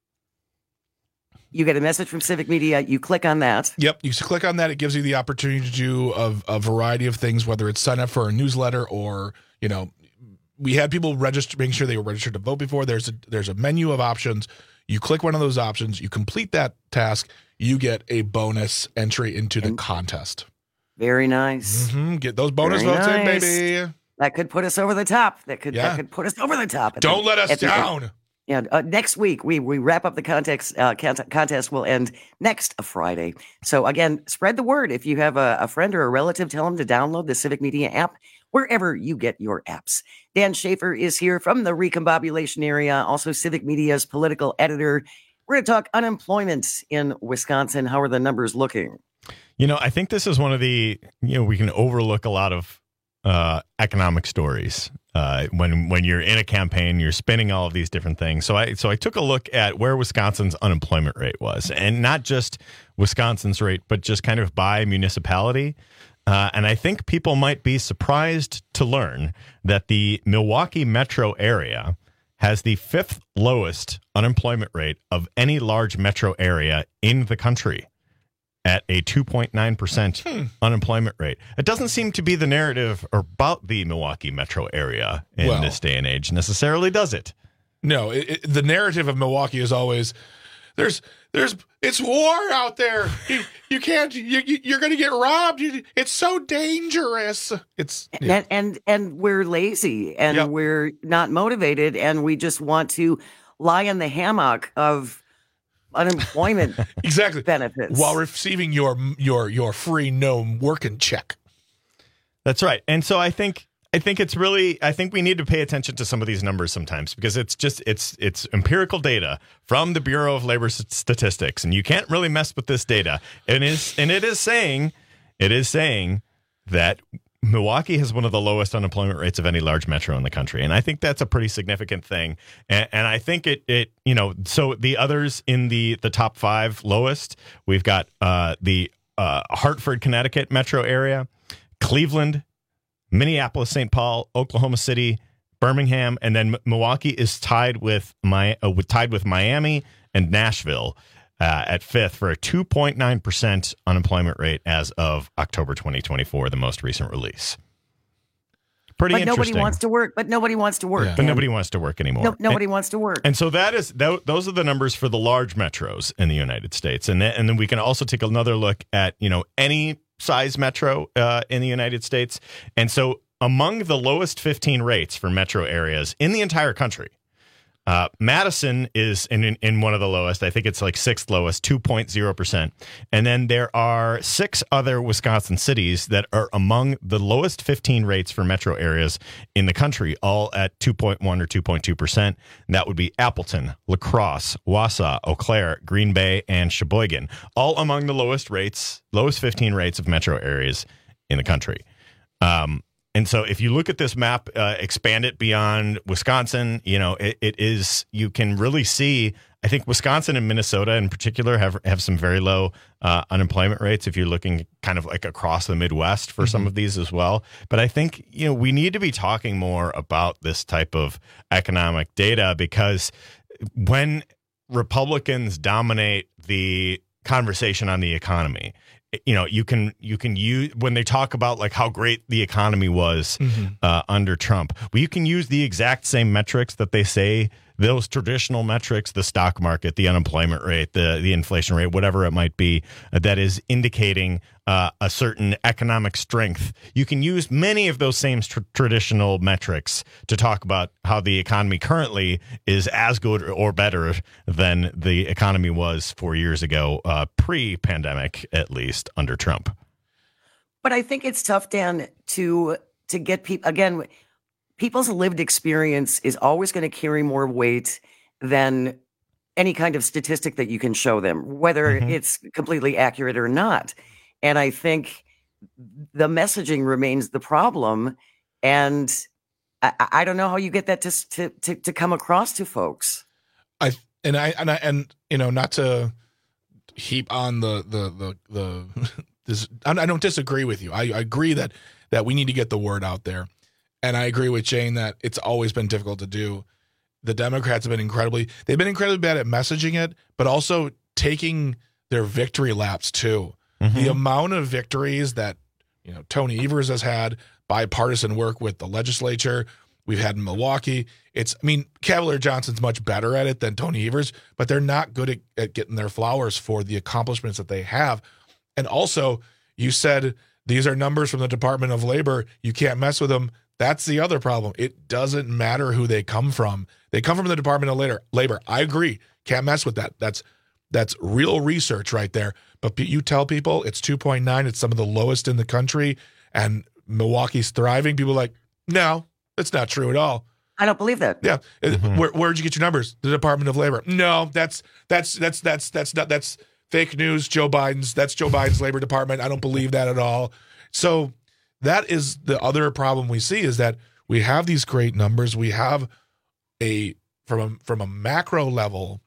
You get a message from Civic Media. You click on that. Yep. You click on that. It gives you the opportunity to do a, a variety of things, whether it's sign up for a newsletter or, you know, we had people register, making sure they were registered to vote before. There's a, there's a menu of options. You click one of those options. You complete that task. You get a bonus entry into the contest. Very nice. Mm-hmm. Get those bonus Very votes nice. in, baby. That could put us over the top. That could Yeah. that could put us over the top. At Don't the- let us at the- down. Yeah, uh, next week we we wrap up the context. Uh, cont- contest will end next Friday. So again, spread the word. If you have a, a friend or a relative, tell them to download the Civic Media app wherever you get your apps. Dan Schaefer is here from the recombobulation area, also Civic Media's political editor. We're going to talk unemployment in Wisconsin. How are the numbers looking? You know, I think this is one of the, you know, we can overlook a lot of uh, economic stories uh, when when you're in a campaign, you're spinning all of these different things. So I so I took a look at where Wisconsin's unemployment rate was, and not just Wisconsin's rate, but just kind of by municipality. Uh, and I think people might be surprised to learn that the Milwaukee metro area has the fifth lowest unemployment rate of any large metro area in the country, at a two point nine percent Hmm. unemployment rate. It doesn't seem to be the narrative about the Milwaukee metro area in Well. this day and age necessarily, does it? No, it, it, the narrative of Milwaukee is always there's there's it's war out there. You you can't you you- you're going to get robbed. You, it's so dangerous. It's And, and and we're lazy and we're not motivated and we just want to lie in the hammock of unemployment exactly benefits while receiving your your your free no working check. That's right. And so I think I think it's really I think we need to pay attention to some of these numbers sometimes, because it's just it's it's empirical data from the Bureau of Labor S- Statistics, and you can't really mess with this data. And is and it is saying it is saying that Milwaukee has one of the lowest unemployment rates of any large metro in the country. And I think that's a pretty significant thing. And, and I think it, it, you know, so the others in the, the top five lowest, we've got uh, the uh, Hartford, Connecticut metro area, Cleveland, Minneapolis, Saint Paul, Oklahoma City, Birmingham, and then M- Milwaukee is tied with my uh, with, tied with Miami and Nashville uh, at fifth for a two point nine percent unemployment rate as of October twenty twenty-four, the most recent release. Pretty but interesting. nobody wants to work. But nobody wants to work. But Dan. nobody wants to work anymore. No, nobody And- wants to work. And so that is th- those are the numbers for the large metros in the United States, and then, and then we can also take another look at, you know, any size metro uh, in the United States. And so among the lowest fifteen rates for metro areas in the entire country, uh, Madison is in, in in one of the lowest. I think it's like sixth lowest, two point zero percent. And then there are six other Wisconsin cities that are among the lowest fifteen rates for metro areas in the country, all at two point one or two point two percent. And that would be Appleton, La Crosse, Wausau, Eau Claire, Green Bay, and Sheboygan, all among the lowest rates, lowest fifteen rates of metro areas in the country. Um, And so if you look at this map, uh, expand it beyond Wisconsin, you know, it, it is, you can really see, I think Wisconsin and Minnesota in particular have, have some very low uh, unemployment rates if you're looking kind of like across the Midwest for some of these as well. But I think, you know, we need to be talking more about this type of economic data, because when Republicans dominate the conversation on the economy, you know, you can you can use when they talk about like how great the economy was mm-hmm. uh, under Trump. Well, you can use the exact same metrics that they say, those traditional metrics, the stock market, the unemployment rate, the the inflation rate, whatever it might be, uh, that is indicating uh, a certain economic strength. You can use many of those same tr- traditional metrics to talk about how the economy currently is as good or better than the economy was four years ago, uh, pre-pandemic, at least under Trump. But I think it's tough, Dan, to to get people again. People's lived experience is always going to carry more weight than any kind of statistic that you can show them, whether mm-hmm. it's completely accurate or not. And I think the messaging remains the problem. And I, I don't know how you get that to, to, to, to come across to folks. I, and I, and I, and, you know, not to heap on the, the, the, the, this, I don't disagree with you. I, I agree that, that we need to get the word out there. And I agree with Jane that it's always been difficult to do. The Democrats have been incredibly, they've been incredibly bad at messaging it, but also taking their victory laps too. Mm-hmm. The amount of victories that, you know, Tony Evers has had, bipartisan work with the legislature, we've had in Milwaukee. It's, I mean, Cavalier Johnson's much better at it than Tony Evers, but they're not good at, at getting their flowers for the accomplishments that they have. And also, you said these are numbers from the Department of Labor. You can't mess with them. That's the other problem. It doesn't matter who they come from. They come from the Department of Labor. I agree. Can't mess with that. That's that's real research right there. But you tell people it's two point nine, it's some of the lowest in the country, and Milwaukee's thriving. People are like, no, that's not true at all. I don't believe that. Yeah. Mm-hmm. Where where'd you get your numbers? The Department of Labor. No, that's that's that's that's that's not that's fake news. Joe Biden's that's Joe Biden's Labor Department. I don't believe that at all. So that is the other problem we see, is that we have these great numbers. We have a from a from a macro level,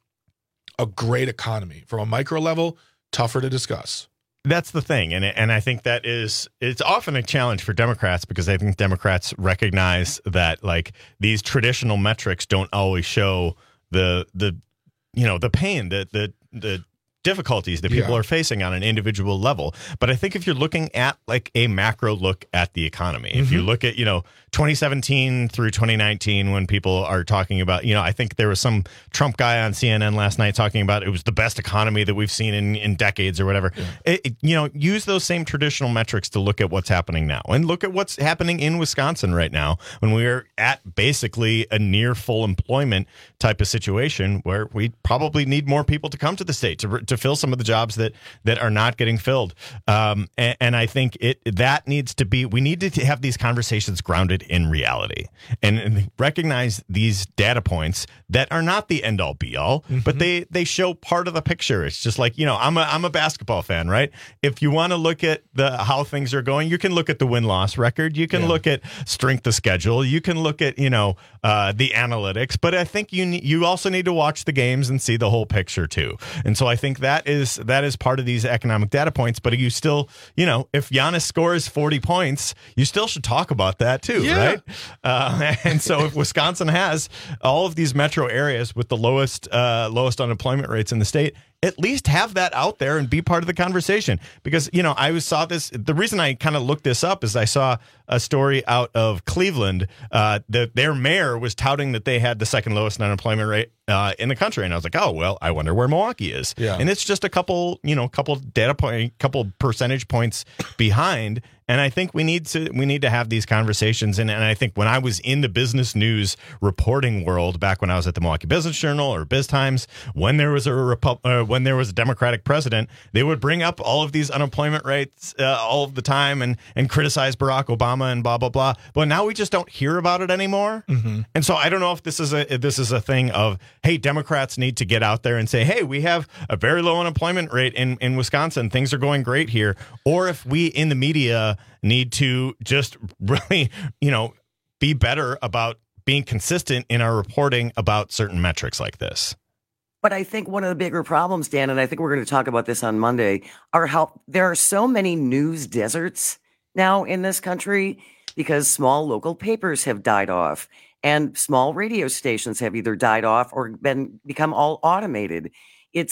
a great economy. From a micro level, tougher to discuss. That's the thing, and and I think that is it's often a challenge for Democrats, because I think Democrats recognize that like these traditional metrics don't always show the the you know the pain, the the the difficulties that people Yeah. are facing on an individual level. But I think if you're looking at like a macro look at the economy, if you Mhm. look at, you know, twenty seventeen through twenty nineteen, when people are talking about, you know, I think there was some Trump guy on C N N last night talking about it was the best economy that we've seen in, in decades or whatever. It, it- you know, use those same traditional metrics to look at what's happening now, and look at what's happening in Wisconsin right now, when we're at basically a near full employment type of situation, where we probably need more people to come to the state to, to fill some of the jobs that that are not getting filled. Um, and, and I think it that needs to be, we need to have these conversations grounded in reality, and, and recognize these data points that are not the end all be all, but they they show part of the picture. It's just like, you know, I'm a I'm a basketball fan, right? If you want to look at the how things are going, you can look at the win loss record, you can Yeah. look at strength of schedule, you can look at, you know, uh, the analytics, but I think you ne- you also need to watch the games and see the whole picture too. And so I think that is that is part of these economic data points. But you still, you know, if Giannis scores forty points, you still should talk about that too, Yeah. right? Uh, and so if Wisconsin has all of these metro areas with the lowest uh, lowest unemployment rates in the state, at least have that out there and be part of the conversation. Because, you know, I was saw this. The reason I kind of looked this up is I saw a story out of Cleveland uh, that their mayor was touting that they had the second lowest unemployment rate uh, in the country. And I was like, oh, well, I wonder where Milwaukee is. Yeah. And it's just a couple, you know, couple data point, couple percentage points behind. And I think we need to we need to have these conversations. And, and I think when I was in the business news reporting world, back when I was at the Milwaukee Business Journal or Biz Times, when there was a Repu- uh, when there was a Democratic president, they would bring up all of these unemployment rates uh, all of the time and and criticize Barack Obama and blah blah blah. But now we just don't hear about it anymore. Mm-hmm. And so I don't know if this is a if this is a thing of, hey, Democrats need to get out there and say, hey, we have a very low unemployment rate in in Wisconsin. Things are going great here. Or if we in the media need to just really, you know, be better about being consistent in our reporting about certain metrics like this. But I think one of the bigger problems, Dan, and I think we're going to talk about this on Monday, are how there are so many news deserts now in this country because small local papers have died off and small radio stations have either died off or been become all automated. It's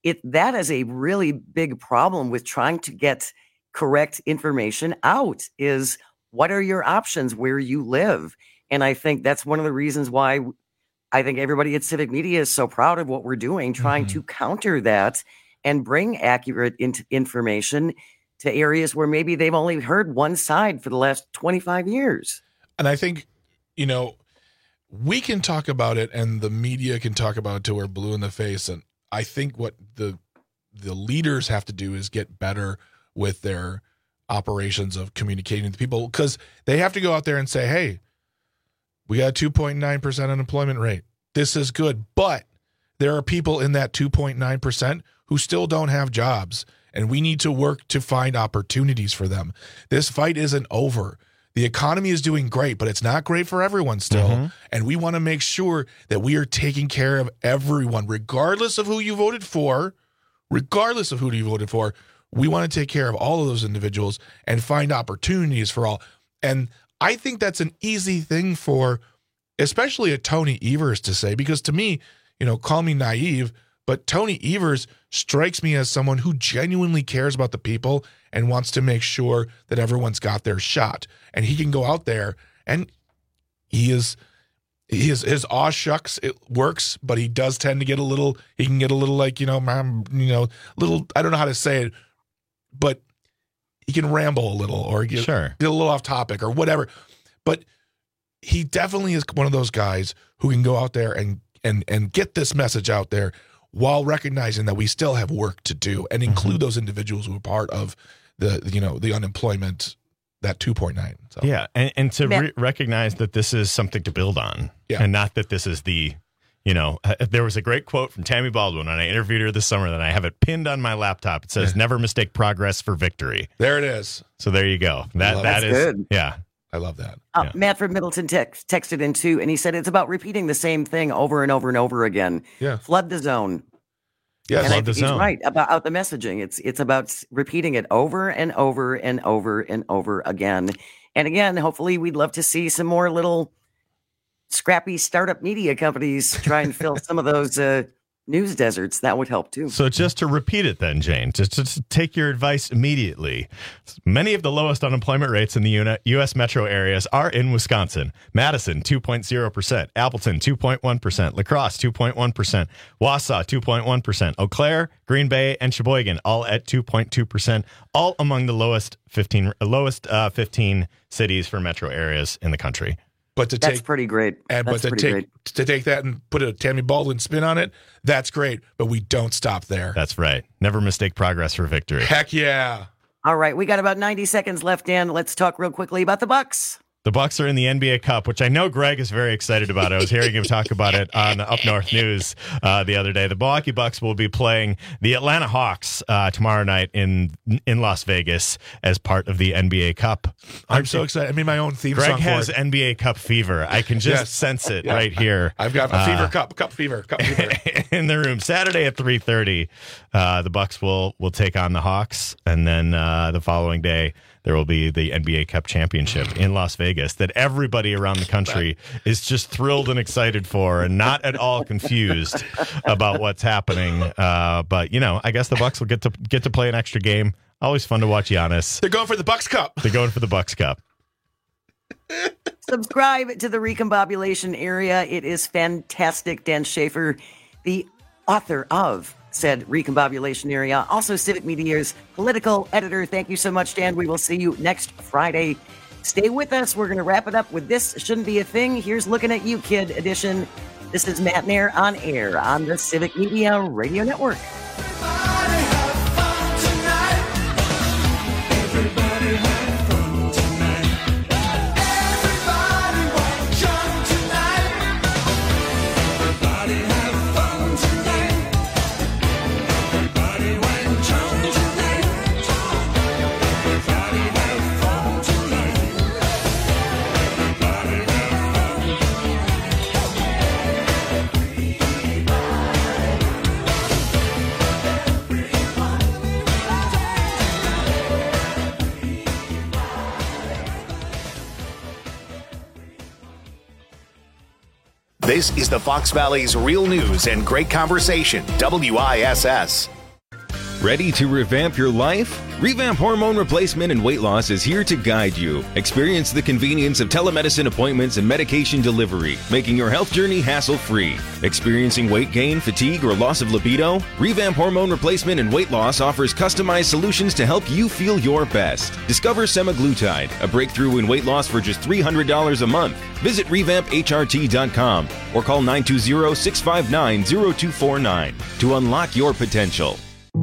it that is a really big problem with trying to get correct information out. Is what are your options where you live? And I think that's one of the reasons why I think everybody at Civic Media is so proud of what we're doing, trying mm-hmm. to counter that and bring accurate in- information to areas where maybe they've only heard one side for the last twenty-five years. And I think, you know, we can talk about it and the media can talk about it till we're blue in the face. And I think what the the leaders have to do is get better with their operations of communicating to people, because they have to go out there and say, hey, we got a two point nine percent unemployment rate. This is good. But there are people in that two point nine percent who still don't have jobs, and we need to work to find opportunities for them. This fight isn't over. The economy is doing great, but it's not great for everyone still. Mm-hmm. And we want to make sure that we are taking care of everyone, regardless of who you voted for, regardless of who you voted for. We want to take care of all of those individuals and find opportunities for all. And I think that's an easy thing for, especially a Tony Evers to say, because to me, you know, call me naive, but Tony Evers strikes me as someone who genuinely cares about the people and wants to make sure that everyone's got their shot. And he can go out there and he is, he is his aw shucks, it works, but he does tend to get a little, he can get a little like, you know, mom, you know, little, I don't know how to say it, but he can ramble a little or get, sure. get a little off topic or whatever. But he definitely is one of those guys who can go out there and and and get this message out there while recognizing that we still have work to do and include mm-hmm. those individuals who are part of the, you know, the unemployment, that two point nine. So. Yeah, and, and to re- recognize that this is something to build on yeah. and not that this is the, you know, there was a great quote from Tammy Baldwin, and I interviewed her this summer, that I have it pinned on my laptop. It says, yeah. never mistake progress for victory. There it is. So there you go. That That is good. Yeah. I love that. Uh, yeah. Matt from Middleton text, texted in too, and he said it's about repeating the same thing over and over and over again. Yeah. Flood the zone. Yeah, flood the he's zone. Right about, about the messaging. It's it's about repeating it over and over and over and over again. And again, hopefully we'd love to see some more little scrappy startup media companies try and fill some of those uh, news deserts. That would help too. So just to repeat it then, Jane, just to, to take your advice immediately. Many of the lowest unemployment rates in the U S metro areas are in Wisconsin. Madison, two point zero percent. Appleton, two point one percent. La Crosse, two point one percent. Wausau, two point one percent. Eau Claire, Green Bay, and Sheboygan, all at two point two percent. All among the lowest fifteen, lowest uh, fifteen cities for metro areas in the country. But to that's take, pretty great. And that's but to pretty take great. to take that and put a Tammy Baldwin spin on it, that's great. But we don't stop there. That's right. Never mistake progress for victory. Heck yeah! All right, we got about ninety seconds left, Dan. Let's talk real quickly about the Bucks. The Bucks are in the N B A Cup, which I know Greg is very excited about. I was hearing him talk about it on Up North News uh, the other day. The Milwaukee Bucks will be playing the Atlanta Hawks uh, tomorrow night in in Las Vegas as part of the N B A Cup. I'm Aren't so you? excited. I mean, my own theme Greg song has for it. N B A Cup fever. I can just yes. sense it yeah. right here. I've got a fever uh, cup, cup fever, cup fever in the room. Saturday at three thirty, uh, the Bucks will will take on the Hawks, and then uh, the following day there will be the N B A Cup championship in Las Vegas that everybody around the country is just thrilled and excited for, and not at all confused about what's happening. Uh, but you know, I guess the Bucks will get to get to play an extra game. Always fun to watch Giannis. They're going for the Bucks Cup. They're going for the Bucks Cup. Subscribe to the Recombobulation Area. It is fantastic. Dan Schaefer, the author of said Recombobulation Area, also Civic Media's political editor. Thank you so much, Dan. We will see you next Friday. Stay with us. We're going to wrap it up with This Shouldn't Be a Thing. Here's Looking at You, Kid edition. This is Matt Nair on air on the Civic Media Radio Network. This is the Fox Valley's Real News and Great Conversation, W I S S. Ready to revamp your life? Revamp Hormone Replacement and Weight Loss is here to guide you. Experience the convenience of telemedicine appointments and medication delivery, making your health journey hassle-free. Experiencing weight gain, fatigue, or loss of libido? Revamp Hormone Replacement and Weight Loss offers customized solutions to help you feel your best. Discover semaglutide, a breakthrough in weight loss for just three hundred dollars a month. Visit revamp H R T dot com or call nine two zero, six five nine, zero two four nine to unlock your potential.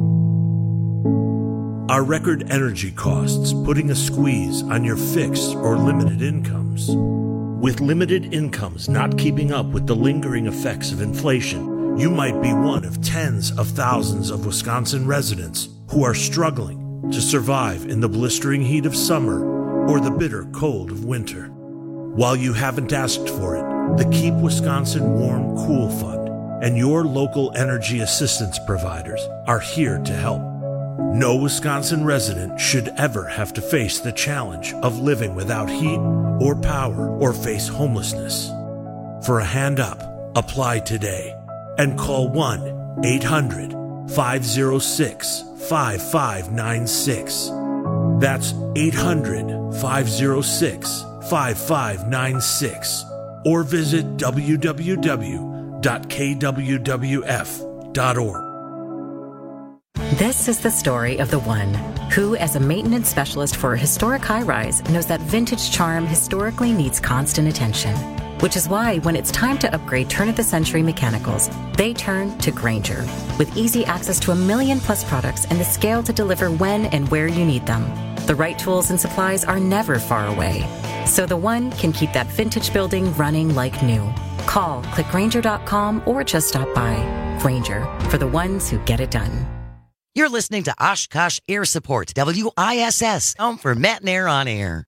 Are record energy costs putting a squeeze on your fixed or limited incomes? With limited incomes not keeping up with the lingering effects of inflation, you might be one of tens of thousands of Wisconsin residents who are struggling to survive in the blistering heat of summer or the bitter cold of winter. While you haven't asked for it, the Keep Wisconsin Warm Cool Fund and your local energy assistance providers are here to help. No Wisconsin resident should ever have to face the challenge of living without heat or power or face homelessness. For a hand up, apply today and call one eight hundred, five oh six, five five nine six. That's eight hundred, five oh six, five five nine six or visit w w w dot k w w f dot org. This is the story of the one who, as a maintenance specialist for a historic high-rise, knows that vintage charm historically needs constant attention. Which is why when it's time to upgrade turn-of-the-century mechanicals, they turn to Grainger. With easy access to a million plus products and the scale to deliver when and where you need them. The right tools and supplies are never far away. So the one can keep that vintage building running like new. Call, click Grainger dot com, or just stop by. Grainger, for the ones who get it done. You're listening to Oshkosh Air Support, W I S S, home for Matt and Air on Air.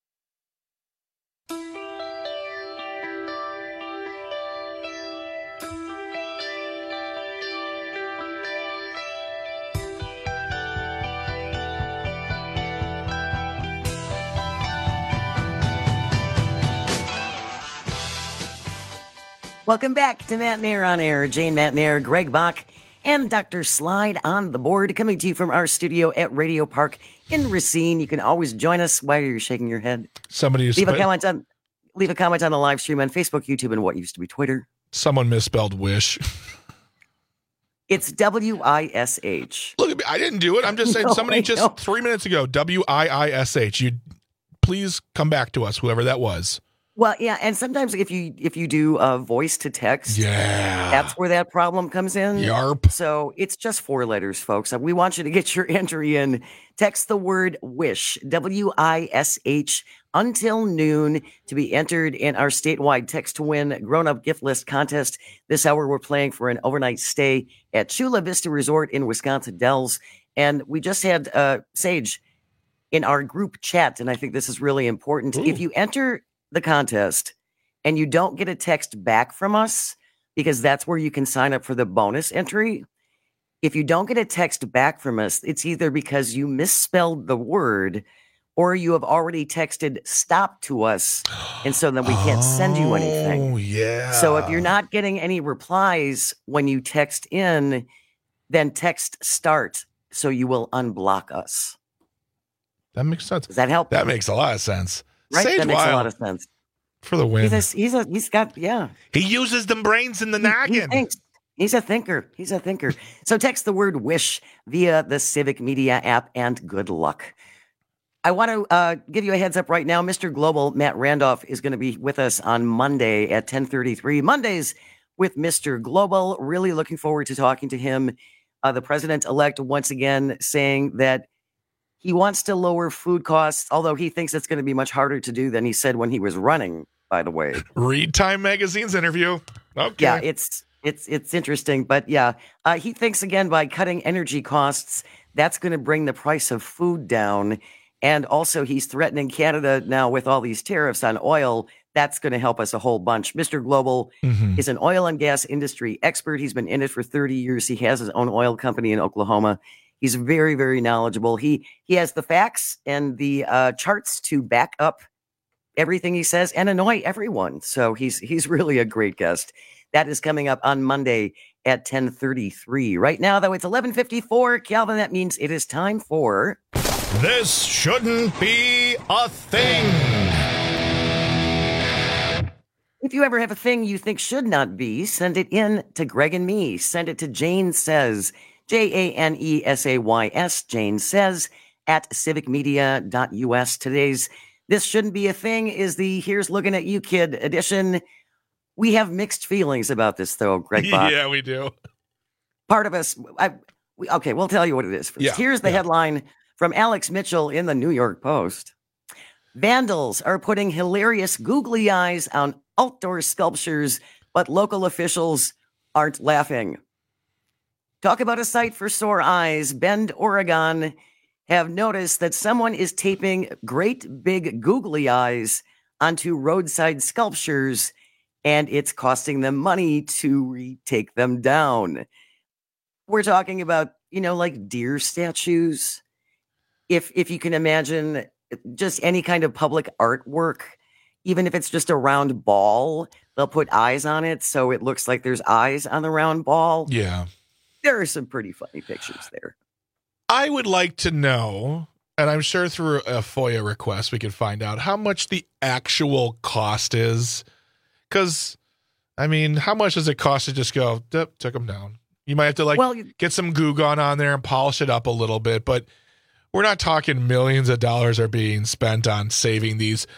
Welcome back to Matt and Air on Air. Jane, Matt and Air, Greg Bach, and Doctor Slide on the board, coming to you from our studio at Radio Park in Racine. You can always join us. Why are you shaking your head? Somebody leave a comment on leave a comment on the live stream on Facebook, YouTube, and what used to be Twitter. Someone misspelled wish. It's W I S H. Look at me. I didn't do it. I'm just saying. No, somebody I just know. three minutes ago. W I I S H. You please come back to us, whoever that was. Well, yeah, and sometimes if you if you do uh, voice to text, yeah, that's where that problem comes in. Yarp. So it's just four letters, folks. We want you to get your entry in. Text the word WISH, W I S H, until noon to be entered in our statewide text to win grown-up gift list contest. This hour we're playing for an overnight stay at Chula Vista Resort in Wisconsin Dells. And we just had uh, Sage in our group chat, and I think this is really important. Ooh. If you enter the contest and you don't get a text back from us, because that's where you can sign up for the bonus entry. If you don't get a text back from us, it's either because you misspelled the word or you have already texted stop to us. And so then we can't send you anything. Oh, yeah. So if you're not getting any replies when you text in, then text start so you will unblock us. That makes sense. Does that help? That makes a lot of sense. Right? Sage that makes Wild a lot of sense. for the win. He's a, he's a, he's got, yeah. He uses them brains in the noggin. He, he thinks. He's a thinker. He's a thinker. So text the word WISH via the Civic Media app, and good luck. I want to uh, give you a heads up right now. Mister Global, Matt Randolph, is going to be with us on Monday at ten thirty-three. Mondays with Mister Global. Really looking forward to talking to him. Uh, the president-elect once again saying that he wants to lower food costs, although he thinks it's going to be much harder to do than he said when he was running, by the way. Read Time Magazine's interview. Okay. Yeah, it's it's it's interesting. But yeah, uh, he thinks, again, by cutting energy costs, that's going to bring the price of food down. And also, he's threatening Canada now with all these tariffs on oil. That's going to help us a whole bunch. Mister Global mm-hmm. is an oil and gas industry expert. He's been in it for thirty years. He has his own oil company in Oklahoma. He's very, very knowledgeable. He he has the facts and the uh, charts to back up everything he says and annoy everyone. So he's he's really a great guest. That is coming up on Monday at ten thirty-three. Right now, though, it's eleven fifty-four. Calvin, that means it is time for... This shouldn't be a thing. If you ever have a thing you think should not be, send it in to Greg and me. Send it to Jane Says, J A N E S A Y S, Jane Says, at civic media dot U S. Today's This Shouldn't Be a Thing is the Here's Looking at You Kid edition. We have mixed feelings about this, though, Greg Bach. Yeah, we do. Part of us, I, we, okay, we'll tell you what it is first. Yeah, Here's the yeah. headline from Alex Mitchell in the New York Post. Vandals are putting hilarious googly eyes on outdoor sculptures, but local officials aren't laughing. Talk about a sight for sore eyes. Bend, Oregon have noticed that someone is taping great big googly eyes onto roadside sculptures, and it's costing them money to retake them down. We're talking about, you know, like deer statues. If if you can imagine just any kind of public artwork, even if it's just a round ball, they'll put eyes on it so it looks like there's eyes on the round ball. Yeah. There are some pretty funny pictures there. I would like to know, and I'm sure through a FOIA request we can find out how much the actual cost is. Because, I mean, how much does it cost to just go, "Dup, took them down"? You might have to like Well, get some Goo Gone on there and polish it up a little bit, but we're not talking millions of dollars are being spent on saving these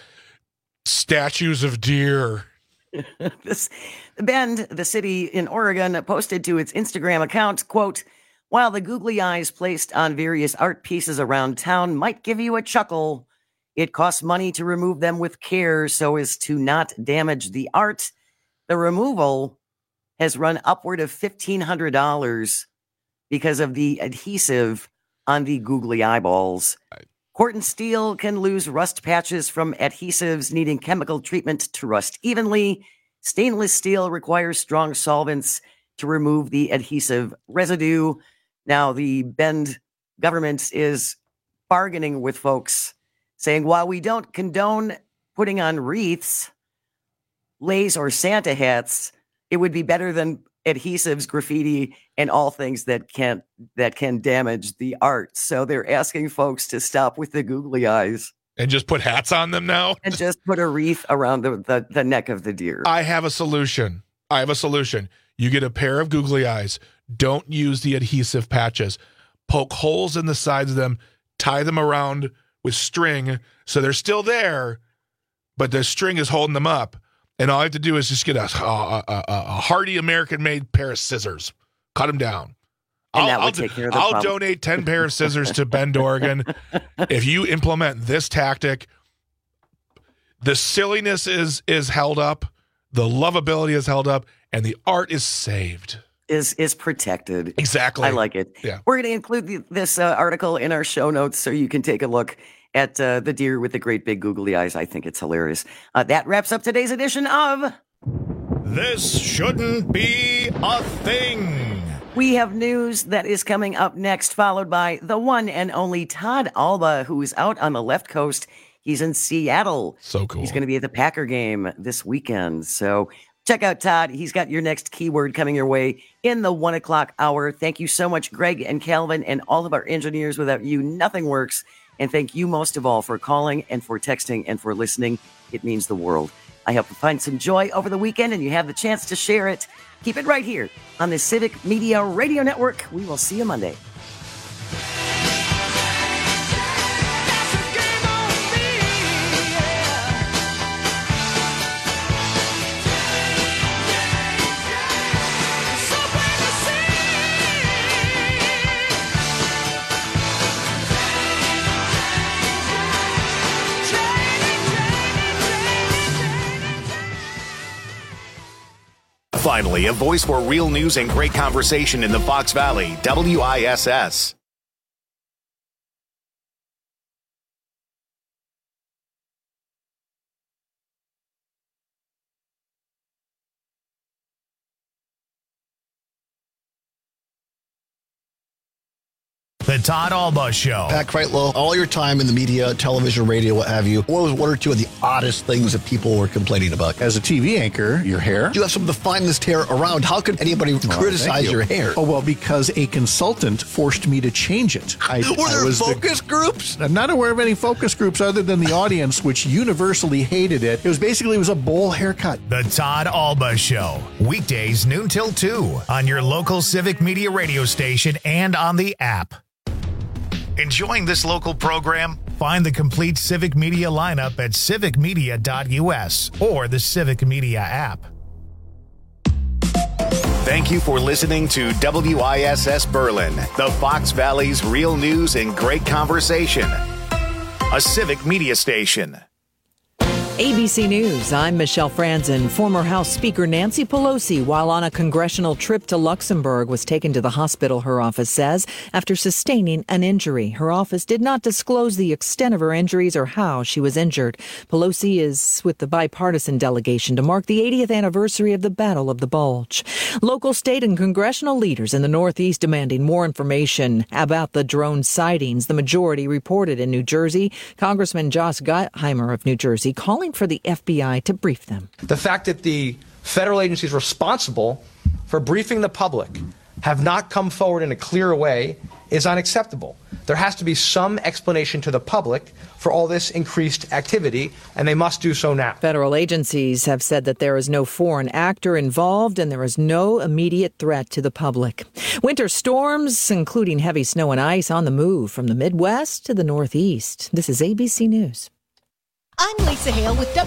statues of deer. This Bend, the city in Oregon, posted to its Instagram account, quote, "While the googly eyes placed on various art pieces around town might give you a chuckle, it costs money to remove them with care so as to not damage the art. The removal has run upward of fifteen hundred dollars because of the adhesive on the googly eyeballs. Corten steel can lose rust patches from adhesives needing chemical treatment to rust evenly. Stainless steel requires strong solvents to remove the adhesive residue." Now, the Bend government is bargaining with folks, saying, while we don't condone putting on wreaths, leis, or Santa hats, it would be better than adhesives, graffiti, and all things that can that can damage the art. So they're asking folks to stop with the googly eyes. And just put hats on them now? And just put a wreath around the, the, the neck of the deer. I have a solution. I have a solution. You get a pair of googly eyes. Don't use the adhesive patches. Poke holes in the sides of them. Tie them around with string so they're still there, but the string is holding them up. And all I have to do is just get a, a, a, a hardy American-made pair of scissors. Cut them down. And I'll, that would I'll, take care of the I'll problem. donate ten pair of scissors to Bend, Oregon. If you implement this tactic, the silliness is is held up, the lovability is held up, and the art is saved. Is is protected. Exactly. I like it. Yeah. We're going to include the, this uh, article in our show notes so you can take a look at uh, the deer with the great big googly eyes. I think it's hilarious. Uh, that wraps up today's edition of This Shouldn't Be a Thing. We have news that is coming up next, followed by the one and only Todd Alba, who is out on the left coast. He's in Seattle. So cool. He's going to be at the Packer game this weekend. So check out Todd. He's got your next keyword coming your way in the one o'clock hour. Thank you so much, Greg and Calvin, and all of our engineers. Without you, nothing works. And thank you most of all for calling and for texting and for listening. It means the world. I hope you find some joy over the weekend and you have the chance to share it. Keep it right here on the Civic Media Radio Network. We will see you Monday. Finally, a voice for real news and great conversation in the Fox Valley, W I S S. The The Todd Alba Show. Pat Kreitlow, all your time in the media, television, radio, what have you, what was one or two of the oddest things that people were complaining about? As a T V anchor, your hair. You have some of the finest hair around. How could anybody Well, criticize thank your hair? Oh, well, because a consultant forced me to change it. I, Were I there was focus the, groups? I'm not aware of any focus groups other than the audience, which universally hated it. It was basically it was a bowl haircut. The Todd Alba Show. Weekdays noon till two on your local Civic Media radio station and on the app. Enjoying this local program? Find the complete Civic Media lineup at civic media dot u s or the Civic Media app. Thank you for listening to W I S S Berlin, the Fox Valley's real news and great conversation. A Civic Media station. A B C News, I'm Michelle Franzen. Former House Speaker Nancy Pelosi, while on a congressional trip to Luxembourg, was taken to the hospital, her office says, after sustaining an injury. Her office did not disclose the extent of her injuries or how she was injured. Pelosi is with the bipartisan delegation to mark the eightieth anniversary of the Battle of the Bulge. Local, state, and congressional leaders in the Northeast demanding more information about the drone sightings. The majority reported in New Jersey. Congressman Josh Gottheimer of New Jersey calling for the F B I to brief them. The fact that the federal agencies responsible for briefing the public have not come forward in a clear way is unacceptable. There has to be some explanation to the public for all this increased activity, and they must do so now. Federal agencies have said that there is no foreign actor involved and there is no immediate threat to the public. Winter storms, including heavy snow and ice, on the move from the Midwest to the Northeast. This is A B C News. I'm Lisa Hale with